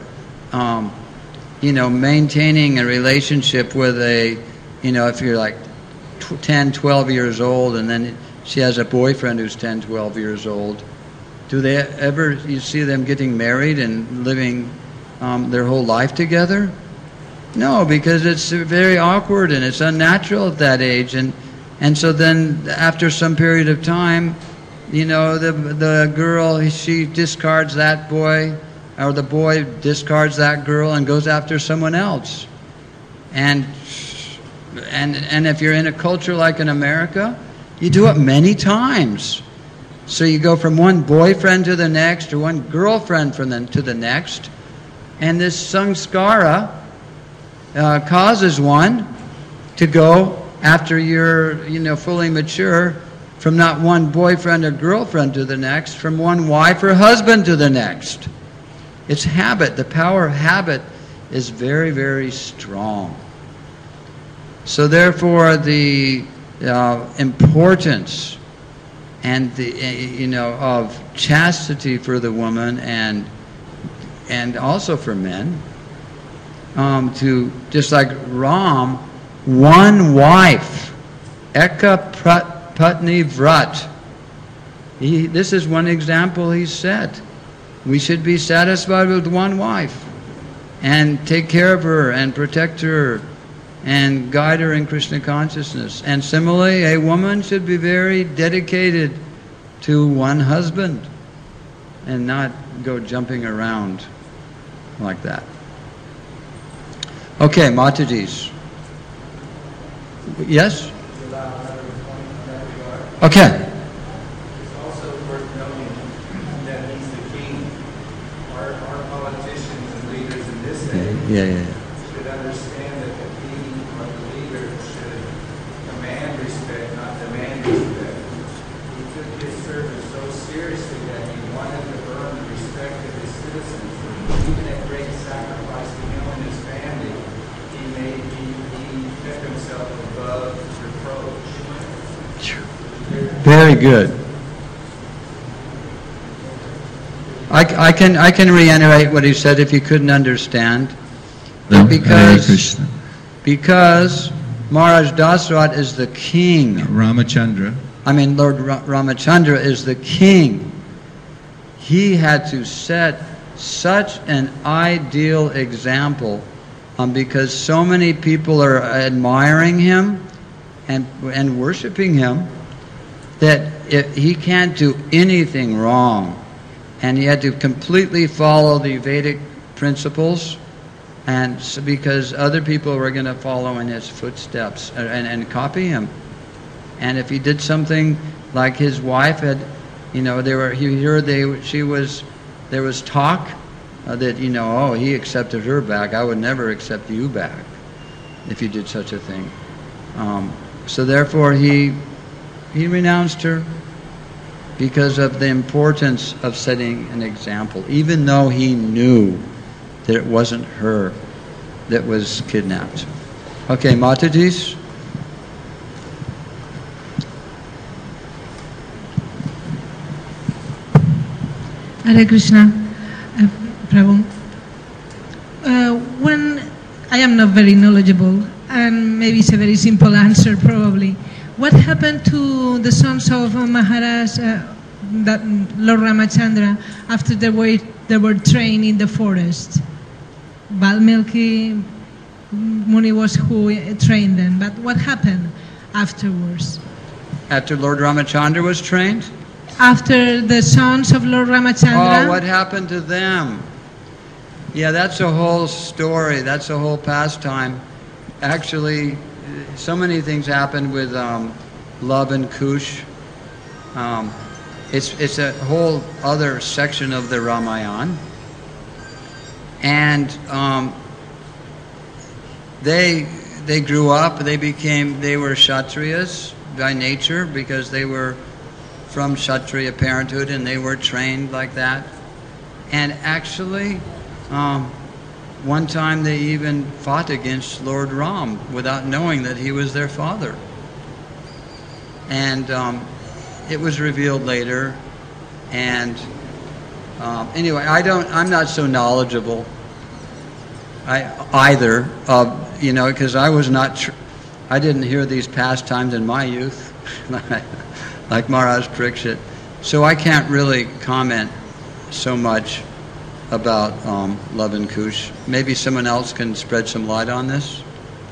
maintaining a relationship with if you're like 10, 12 years old, and then she has a boyfriend who's 10, 12 years old. Do they ever, you see them getting married and living their whole life together? No, because it's very awkward and it's unnatural at that age. And so then after some period of time, the girl, she discards that boy, or the boy discards that girl and goes after someone else. And if you're in a culture like in America, you do it many times. So you go from one boyfriend to the next, or one girlfriend to the next, and this samskara causes one to go after you're fully mature, from not one boyfriend or girlfriend to the next, from one wife or husband to the next. It's habit. The power of habit is very, very strong. So therefore, the importance and the of chastity for the woman and also for men, to just like Ram, one wife, Eka Patni Vrat. This is one example he said. We should be satisfied with one wife and take care of her and protect her and guide her in Krishna consciousness. And similarly, a woman should be very dedicated to one husband and not go jumping around like that. Okay, Mataji's. Yes? Okay. It's also worth noting that he's the king. our politicians and leaders in this age Yeah. should understand that the king or the leader should command respect, not demand respect. He took his service so seriously that he wanted to earn the respect of his citizens. Even at great sacrifice to him and his family, he kept himself above reproach. Very good. I can reiterate what he said if you couldn't understand. No, Because Maharaj Dasarath is the king. Ramachandra. Lord Ramachandra is the king. He had to set such an ideal example because so many people are admiring him and worshiping him that he can't do anything wrong. And he had to completely follow the Vedic principles, and so because other people were going to follow in his footsteps and copy him. And if he did something like his wife had, there was talk that he accepted her back. I would never accept you back if you did such a thing. So therefore he renounced her, because of the importance of setting an example, even though he knew that it wasn't her that was kidnapped. Okay, Matajis? Hare Krishna, Prabhu. When I am not very knowledgeable, and maybe it's a very simple answer probably, what happened to the sons of Maharaj, Lord Ramachandra, after they were trained in the forest? Valmiki Muni was who trained them, but what happened afterwards? After Lord Ramachandra was trained? After the sons of Lord Ramachandra? Oh, what happened to them? Yeah, that's a whole story. That's a whole pastime. Actually, so many things happened with Love and Kush. It's a whole other section of the Ramayana. And they grew up. They were Kshatriyas by nature because they were from Kshatriya parenthood and they were trained like that. And actually, one time they even fought against Lord Ram without knowing that he was their father. And it was revealed later. And anyway, I'm not so knowledgeable either, because I was not, I didn't hear these pastimes in my youth, like Maharaj Parikshit. So I can't really comment so much about Love and Kush. Maybe someone else can spread some light on this.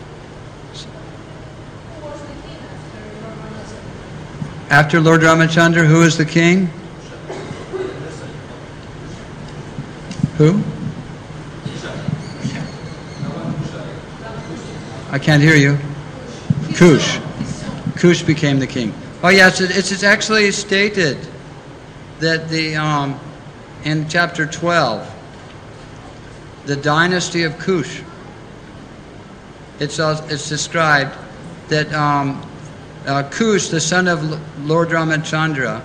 After Lord Ramachandra, who is the king? Who? I can't hear you. Kush. Kush became the king. Oh yes, it's actually stated that in chapter 12, the dynasty of Kush. It's described that Kush, the son of Lord Ramachandra,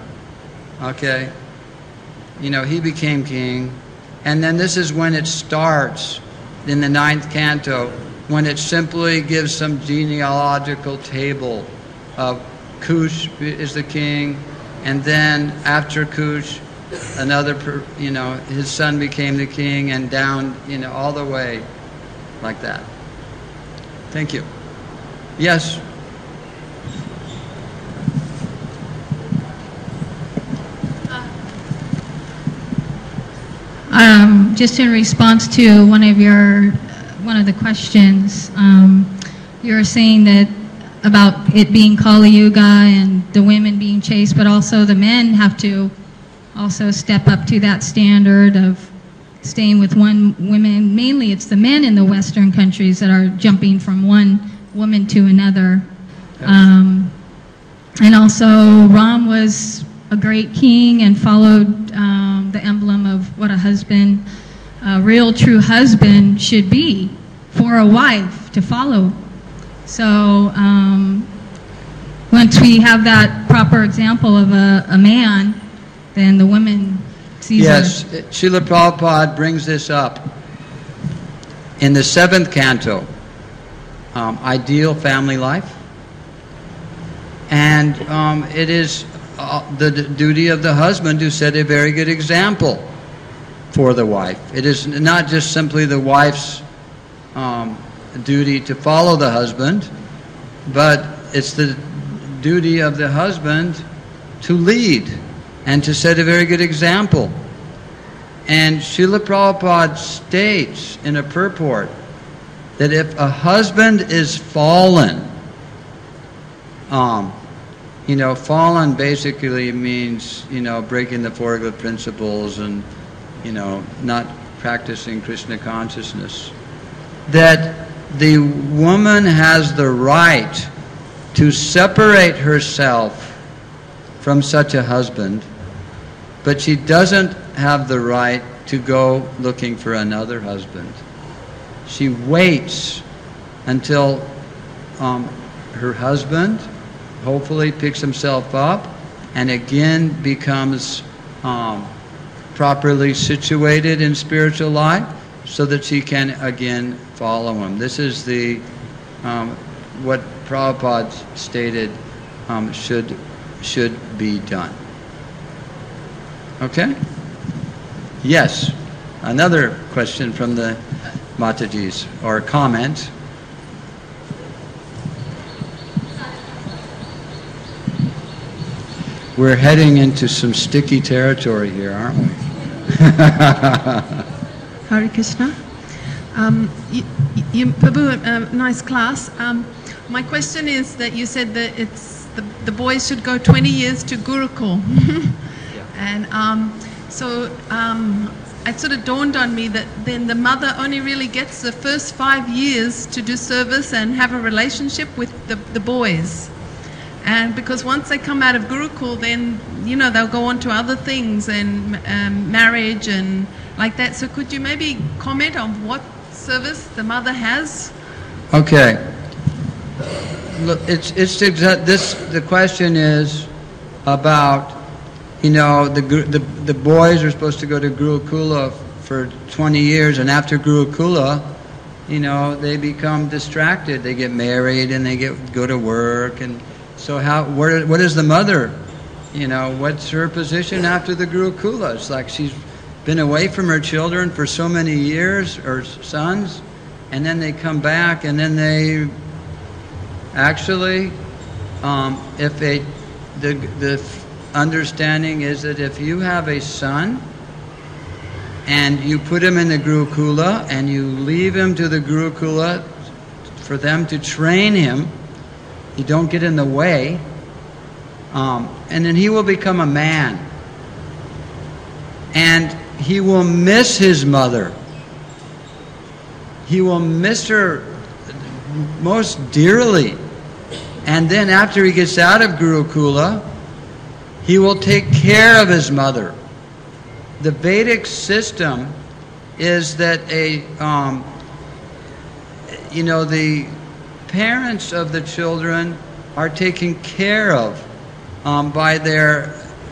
he became king. And then this is when it starts in the 9th canto, when it simply gives some genealogical table of Kush is the king, and then after Kush, his son became the king, and down, all the way like that. Thank you. Yes? Just in response to one of the questions, you were saying that about it being Kali Yuga and the women being chaste, but also the men have to also step up to that standard of staying with one woman. Mainly it's the men in the Western countries that are jumping from one woman to another. And also Ram was a great king and followed the emblem of what a real true husband should be for a wife to follow. So once we have that proper example of a man, then the woman sees Yes, Srila Prabhupada brings this up in the 7th canto, Ideal Family Life. And it is the duty of the husband to set a very good example for the wife. It is not just simply the wife's duty to follow the husband, but it's the duty of the husband to lead and to set a very good example. And Srila Prabhupada states in a purport that if a husband is fallen, fallen basically means, breaking the Four Good Principles and, not practicing Krishna consciousness, that the woman has the right to separate herself from such a husband, but she doesn't have the right to go looking for another husband. She waits until her husband hopefully picks himself up and again becomes properly situated in spiritual life so that she can again follow him. This is the what Prabhupada stated should be done. Okay? Yes. Another question from the Matajis, or comment. We're heading into some sticky territory here, aren't we? Hare Krishna. Prabhu, nice class. My question is that you said that it's the boys should go 20 years to Gurukul. And it sort of dawned on me that then the mother only really gets the first 5 years to do service and have a relationship with the boys. And because once they come out of Gurukul, then, they'll go on to other things and marriage and like that. So could you maybe comment on what service the mother has? Okay. Look, the question is about, the boys are supposed to go to Gurukula for 20 years, and after Gurukula, they become distracted. They get married and they go to work, and so what is the mother? What's her position after the Gurukula? It's like she's been away from her children for so many years, or sons, and then they come back, and then they actually, the understanding is that if you have a son and you put him in the Gurukula and you leave him to the Gurukula for them to train him, you don't get in the way, and then he will become a man. And he will miss his mother. He will miss her most dearly. And then after he gets out of Gurukula, he will take care of his mother. The Vedic system is that the parents of the children are taken care of by the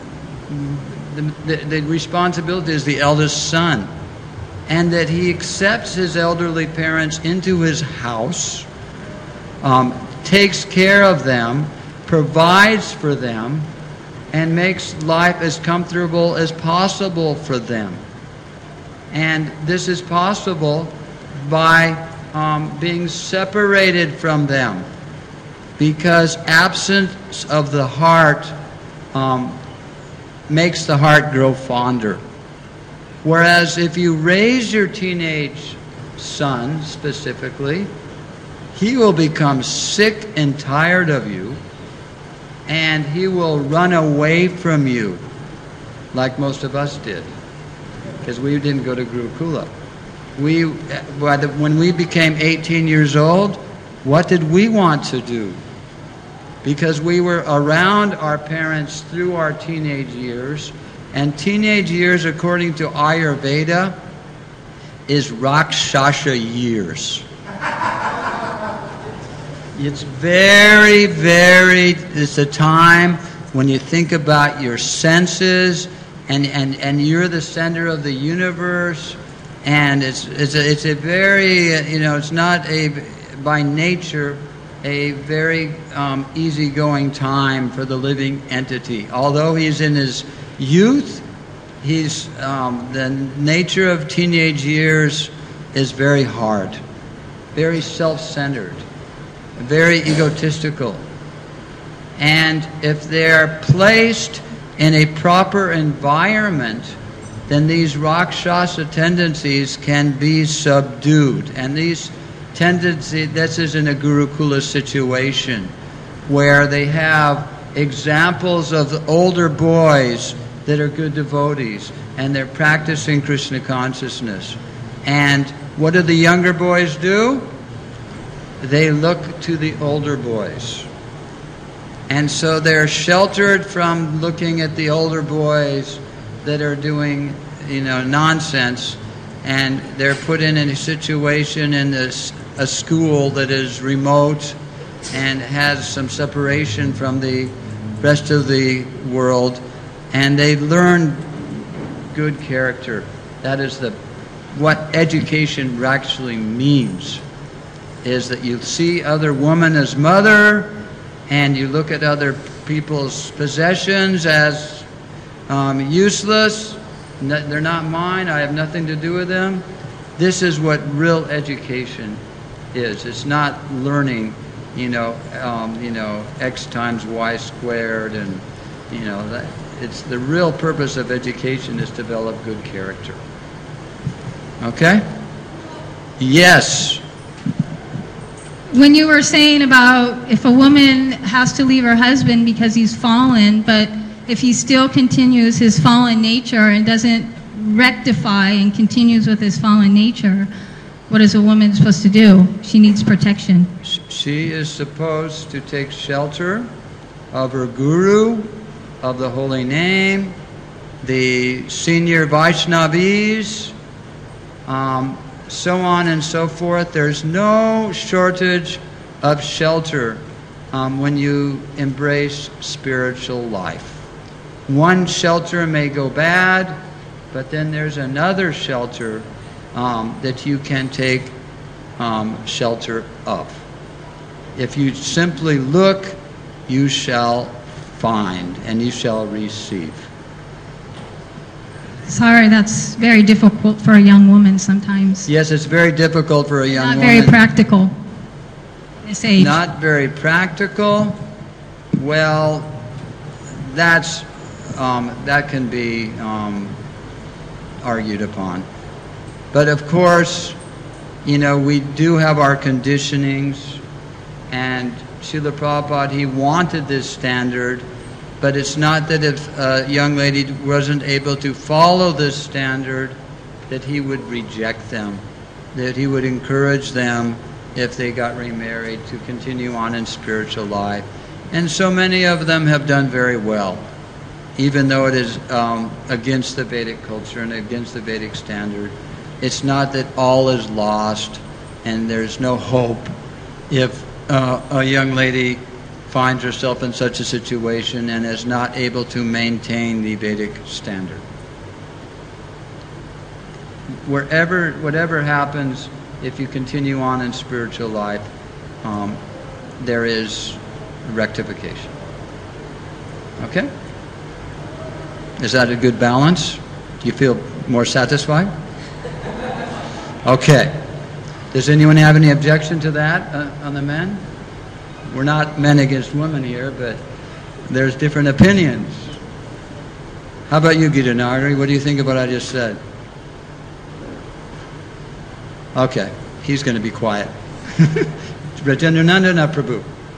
responsibility is the eldest son, and that he accepts his elderly parents into his house, takes care of them, provides for them, and makes life as comfortable as possible for them. And this is possible by being separated from them, because absence of the heart makes the heart grow fonder. Whereas if you raise your teenage son specifically, he will become sick and tired of you, and he will run away from you, like most of us did, because we didn't go to Gurukula. When we became 18 years old, what did we want to do? because we were around our parents through our teenage years. And teenage years, according to Ayurveda, is Rakshasa years. It's it's a time when you think about your senses, and you're the center of the universe, and it's a very, it's not by nature a very easygoing time for the living entity. Although he's in his youth, he's the nature of teenage years is very hard, very self-centered, very egotistical. And if they're placed in a proper environment, then these Rakshasa tendencies can be subdued. And these tendencies, this is in a Gurukula situation, where they have examples of the older boys that are good devotees, and they're practicing Krishna consciousness. And what do the younger boys do? They look to the older boys. And so they're sheltered from looking at the older boys that are doing, nonsense, and they're put in a situation in a school that is remote and has some separation from the rest of the world, and they learn good character. That is what education actually means, is that you see other women as mother, and you look at other people's possessions as useless. They're not mine. I have nothing to do with them. This is what real education is. It's not learning, X times Y squared, and it's the real purpose of education is to develop good character. Okay? Yes. When you were saying about if a woman has to leave her husband because he's fallen, but if he still continues his fallen nature and doesn't rectify and continues with his fallen nature, what is a woman supposed to do? She needs protection. She is supposed to take shelter of her guru, of the holy name, the senior Vaishnavis, so on and so forth. There's no shortage of shelter when you embrace spiritual life. One shelter may go bad, but then there's another shelter that you can take shelter of. If you simply look, you shall find, and you shall receive. Sorry, that's very difficult for a young woman sometimes. Yes, it's very difficult for a young woman. Not very practical. This age. Not very practical. Well, that can be argued upon. But of course, we do have our conditionings, and Srila Prabhupada, he wanted this standard, but it's not that if a young lady wasn't able to follow this standard, that he would reject them, that he would encourage them, if they got remarried, to continue on in spiritual life. And so many of them have done very well, even though it is against the Vedic culture and against the Vedic standard. It's not that all is lost and there's no hope if a young lady finds herself in such a situation and is not able to maintain the Vedic standard. Whatever happens, if you continue on in spiritual life, there is rectification. Okay? Is that a good balance? Do you feel more satisfied? Okay. Does anyone have any objection to that on the men? We're not men against women here, but there's different opinions. How about you, Gita Nagari? What do you think about what I just said? Okay. He's going to be quiet. Rajendranandana Prabhu.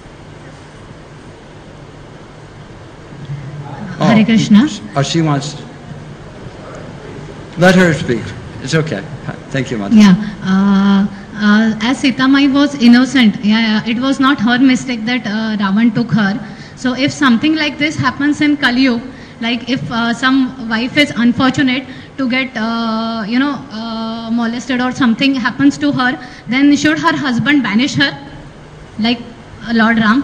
Hare Krishna. Oh, she wants... Let her speak. It's okay. Thank you, Mother. Yeah. as Sita Mai was innocent, it was not her mistake that Ravan took her. So if something like this happens in Kali Yuga, like if some wife is unfortunate to get molested or something happens to her, then should her husband banish her, like Lord Ram?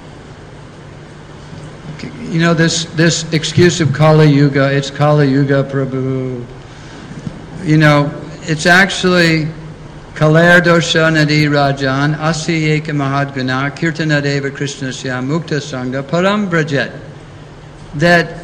You know, this excuse of Kali Yuga, it's Kali Yuga, Prabhu. You know, it's actually Kaler Dosha Nadi Rajan Asi Eka Mahadguna Kirtana Deva Krishna Sya Mukta Sangha Param Brajet. That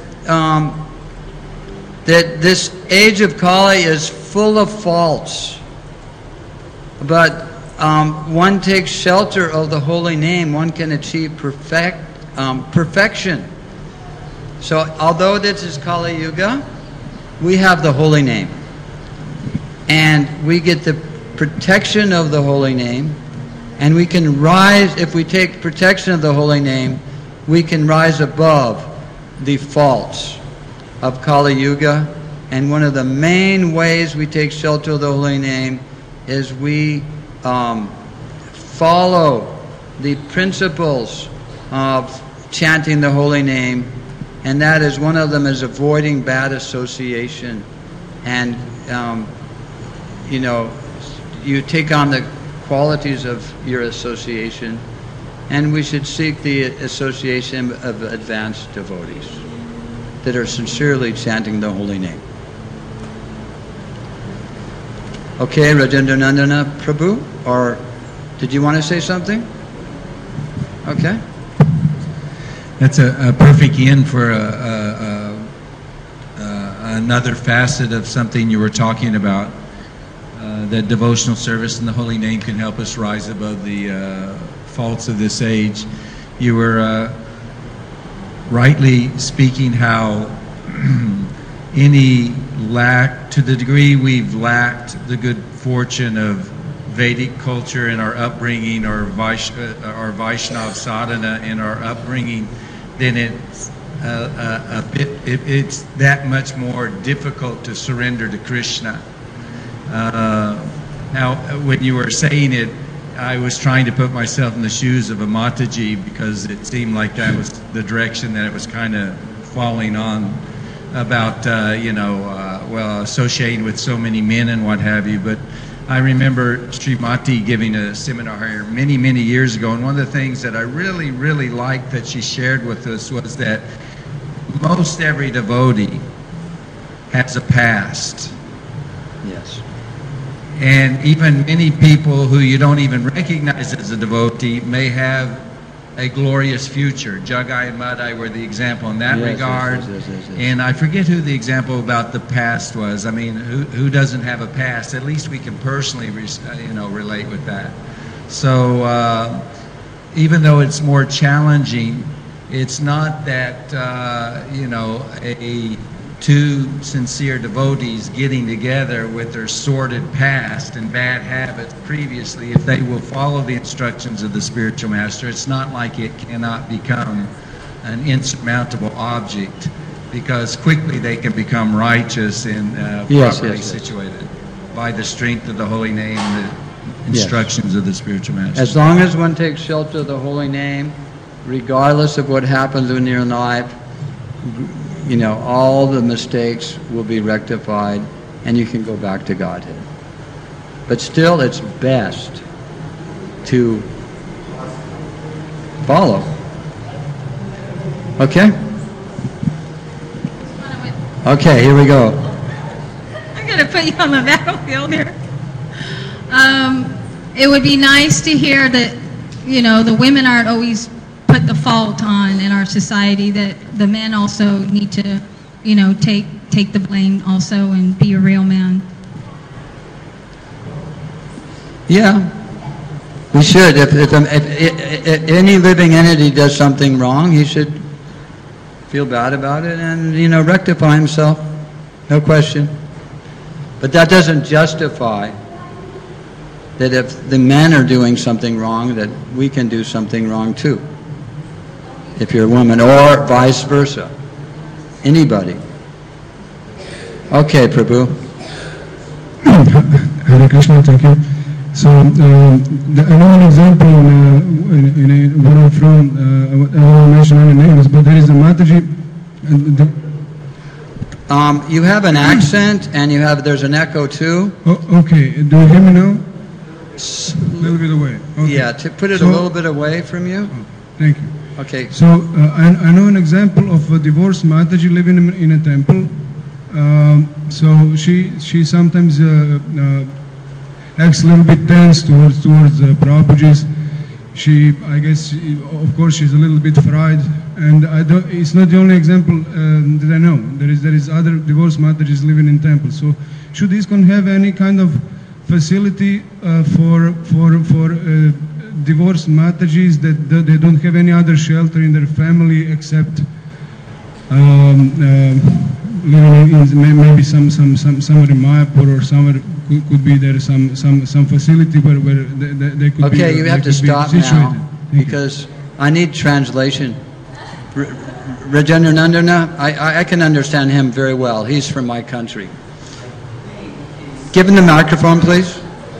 this age of Kali is full of faults, but one takes shelter of the holy name, one can achieve perfection. So although this is Kali Yuga, we have the holy name, and we get the protection of the holy name, and we can rise. If we take protection of the holy name, we can rise above the faults of Kali Yuga. And one of the main ways we take shelter of the holy name is we follow the principles of chanting the holy name, and that is one of them is avoiding bad association. And you know, you take on the qualities of your association, and we should seek the association of advanced devotees that are sincerely chanting the holy name. Okay, Rajendra Nandana Prabhu, or did you want to say something? Okay. That's a perfect end for another facet of something you were talking about. That devotional service in the holy name can help us rise above the faults of this age. You were rightly speaking how any lack, to the degree we've lacked the good fortune of Vedic culture in our upbringing, or Vaishnav sadhana in our upbringing, then it's it's that much more difficult to surrender to Krishna. Now, when you were saying it, I was trying to put myself in the shoes of a Mataji, because it seemed like that was the direction that it was kind of falling on, about associating with so many men and what have you. But I remember Srimati giving a seminar here many, many years ago, and one of the things that I really, really liked that she shared with us was that most every devotee has a past. Yes. And even many people who you don't even recognize as a devotee may have a glorious future. Jagai and Madai were the example in that regard. Yes. And I forget who the example about the past was. I mean, who doesn't have a past? At least we can personally relate with that. So even though it's more challenging, it's not that two sincere devotees getting together with their sordid past and bad habits previously. If they will follow the instructions of the spiritual master, it's not like it cannot become an insurmountable object, because quickly they can become righteous and properly situated by the strength of the holy name and the instructions of the spiritual master. As long as one takes shelter of the holy name, regardless of what happens in your life, all the mistakes will be rectified, and you can go back to Godhead. But still, it's best to follow. Okay? Okay, here we go. I'm going to put you on the battlefield here. It would be nice to hear that, the women aren't always put the fault on in our society, that the men also need to, take the blame also and be a real man. Yeah, we should. If any living entity does something wrong, he should feel bad about it and, rectify himself. No question. But that doesn't justify that if the men are doing something wrong, that we can do something wrong too. If you're a woman, or vice versa. Anybody. Okay, Prabhu. Hare Krishna, thank you. So I know an example in where I'm from. I won't mention any names, but there is a Mataji. You have an accent, and there's an echo too. Oh, okay. Do you hear me now? A little bit away. Okay. Yeah, to put it a little bit away from you. Oh, thank you. Okay. So I know an example of a divorced Mataji living in a temple. So she sometimes acts a little bit tense towards Prabhuji's. I guess, of course, she's a little bit fried, and it's not the only example that I know. There is other divorced Matajis living in temples. So should ISKCON have any kind of facility for divorced Matajis that they don't have any other shelter in their family except living in maybe somewhere in Mayapur or somewhere could be there some facility where they could be. Okay, you have to stop now situated. because I need translation. Rajendra Nandana, I can understand him very well. He's from my country. Give him the microphone, please.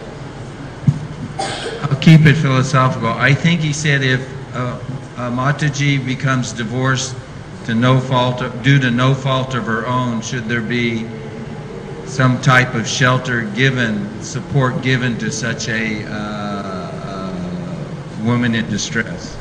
I'll keep it philosophical. I think he said if a Mataji becomes divorced due to no fault of her own, should there be some type of shelter support given to such a woman in distress?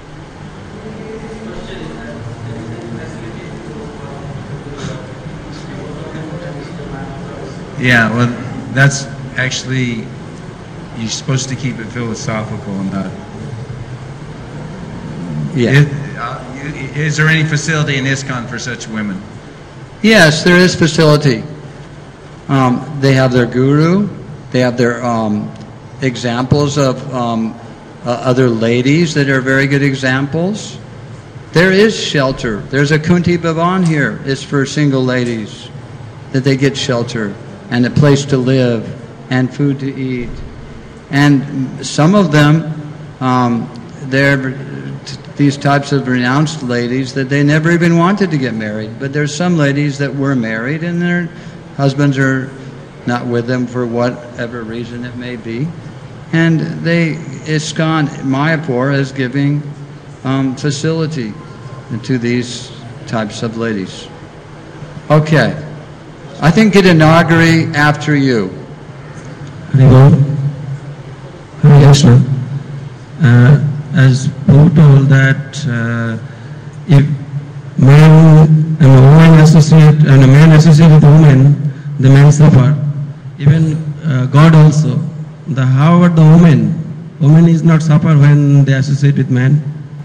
Yeah, well, that's actually, you're supposed to keep it philosophical and not. Yeah. Is there any facility in ISKCON for such women? Yes, there is facility. They have their guru. They have their examples of other ladies that are very good examples. There is shelter. There's a Kunti Bhavan here. It's for single ladies that they get shelter and a place to live and food to eat. And some of them, they're these types of renounced ladies that they never even wanted to get married. But there's some ladies that were married and their husbands are not with them for whatever reason it may be. And ISKCON Mayapur is giving facility to these types of ladies. Okay. I think Gitanagari after you. Hare Krishna. As Prabhu told that if a woman associate and a man associate with a woman, the men suffer. Even God also. How about the woman? Woman is not suffer when they associate with man.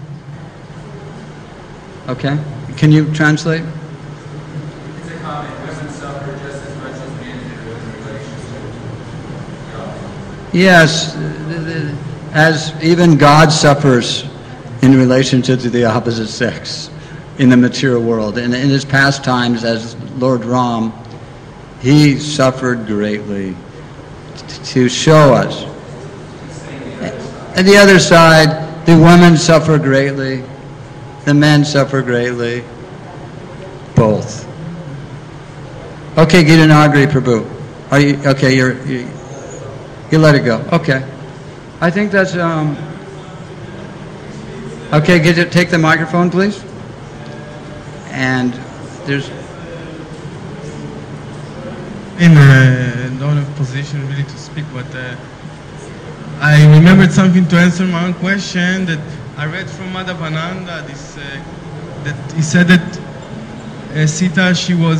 Okay. Can you translate? It's a comment. Women suffer just as much as men do in relationship to God. Yes. As even God suffers in relationship to the opposite sex in the material world. And in his past times as Lord Ram, he suffered greatly to show us. And the other side, the women suffer greatly, the men suffer greatly, both. Okay, Gitanagari Prabhu. Are you okay? You let it go. Okay. I think that's okay. Take the microphone, please. And there's. Don't have position really to speak, but I remembered something to answer my own question that I read from Madhavananda. That he said that Sita,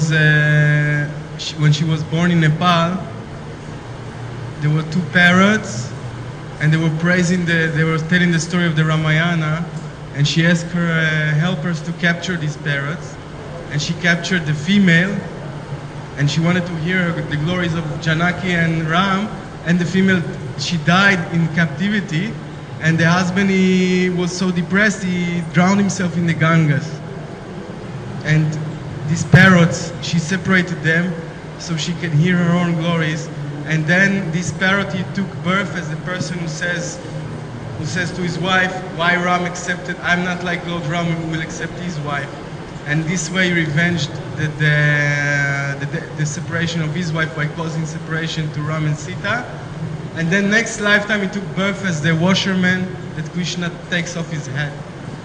when she was born in Nepal, there were two parrots. And they were telling the story of the Ramayana, and she asked her helpers to capture these parrots, and she captured the female, and she wanted to hear the glories of Janaki and Ram, and the female, she died in captivity, and the husband, he was so depressed, he drowned himself in the Ganges. And these parrots, she separated them so she can hear her own glories. And then this parrot, he took birth as the person who says to his wife, why Ram accepted, I'm not like Lord Ram who will accept his wife. And this way he revenged the separation of his wife by causing separation to Ram and Sita. And then next lifetime he took birth as the washerman that Krishna takes off his head.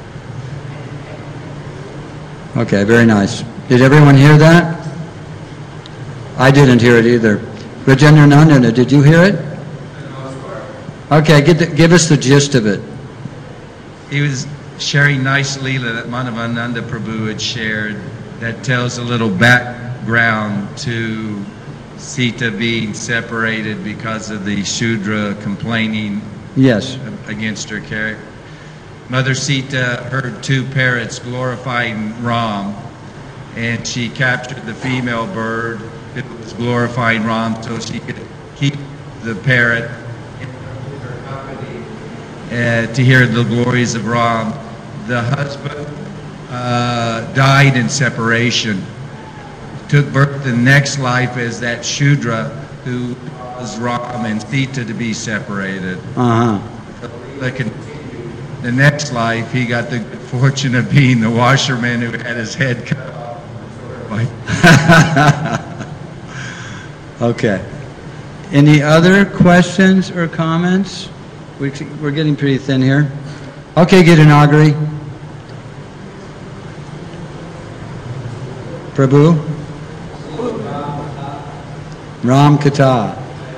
Okay, very nice. Did everyone hear that? I didn't hear it either. Rajendra Nandana, did you hear it? Okay, give us the gist of it. He was sharing nice Leela that Madhavananda Prabhu had shared that tells a little background to Sita being separated because of the Shudra complaining Yes. against her character. Mother Sita heard two parrots glorifying Ram, and she captured the female bird that was glorifying Ram so she could keep the parrot in her company to hear the glories of Ram. The husband died in separation, took birth in the next life as that Shudra who caused Ram and Sita to be separated. Uh-huh. The next life, he got the good fortune of being the washerman who had his head cut off. Okay. Any other questions or comments? We're getting pretty thin here. Okay, Gitanagari. Prabhu? Ram Katha.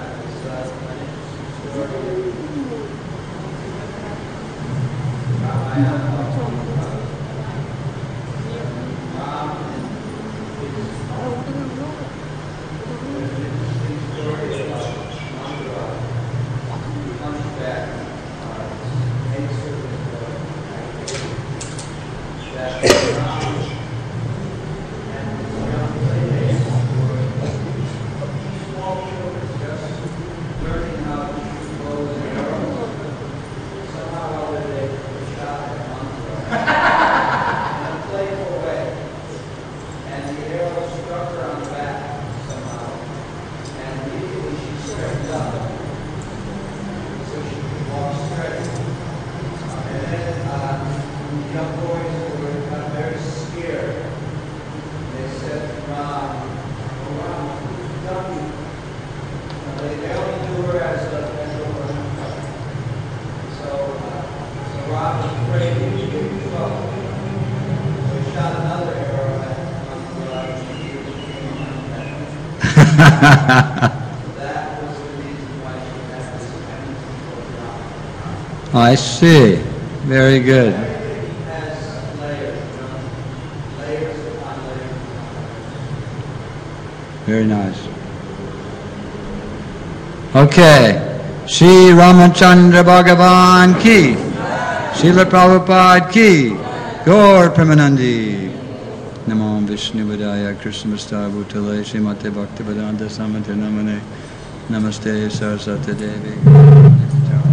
I see. Very good. Very nice. Okay. Shri Ramachandra Bhagavan ki. Srila Prabhupada ki. Gaur Premanandi. Namo Vishnu Vidaya Krishna Mustara Bhutale Srimate Bhaktivedanta Samate Namane. Namaste Saraswati Devi.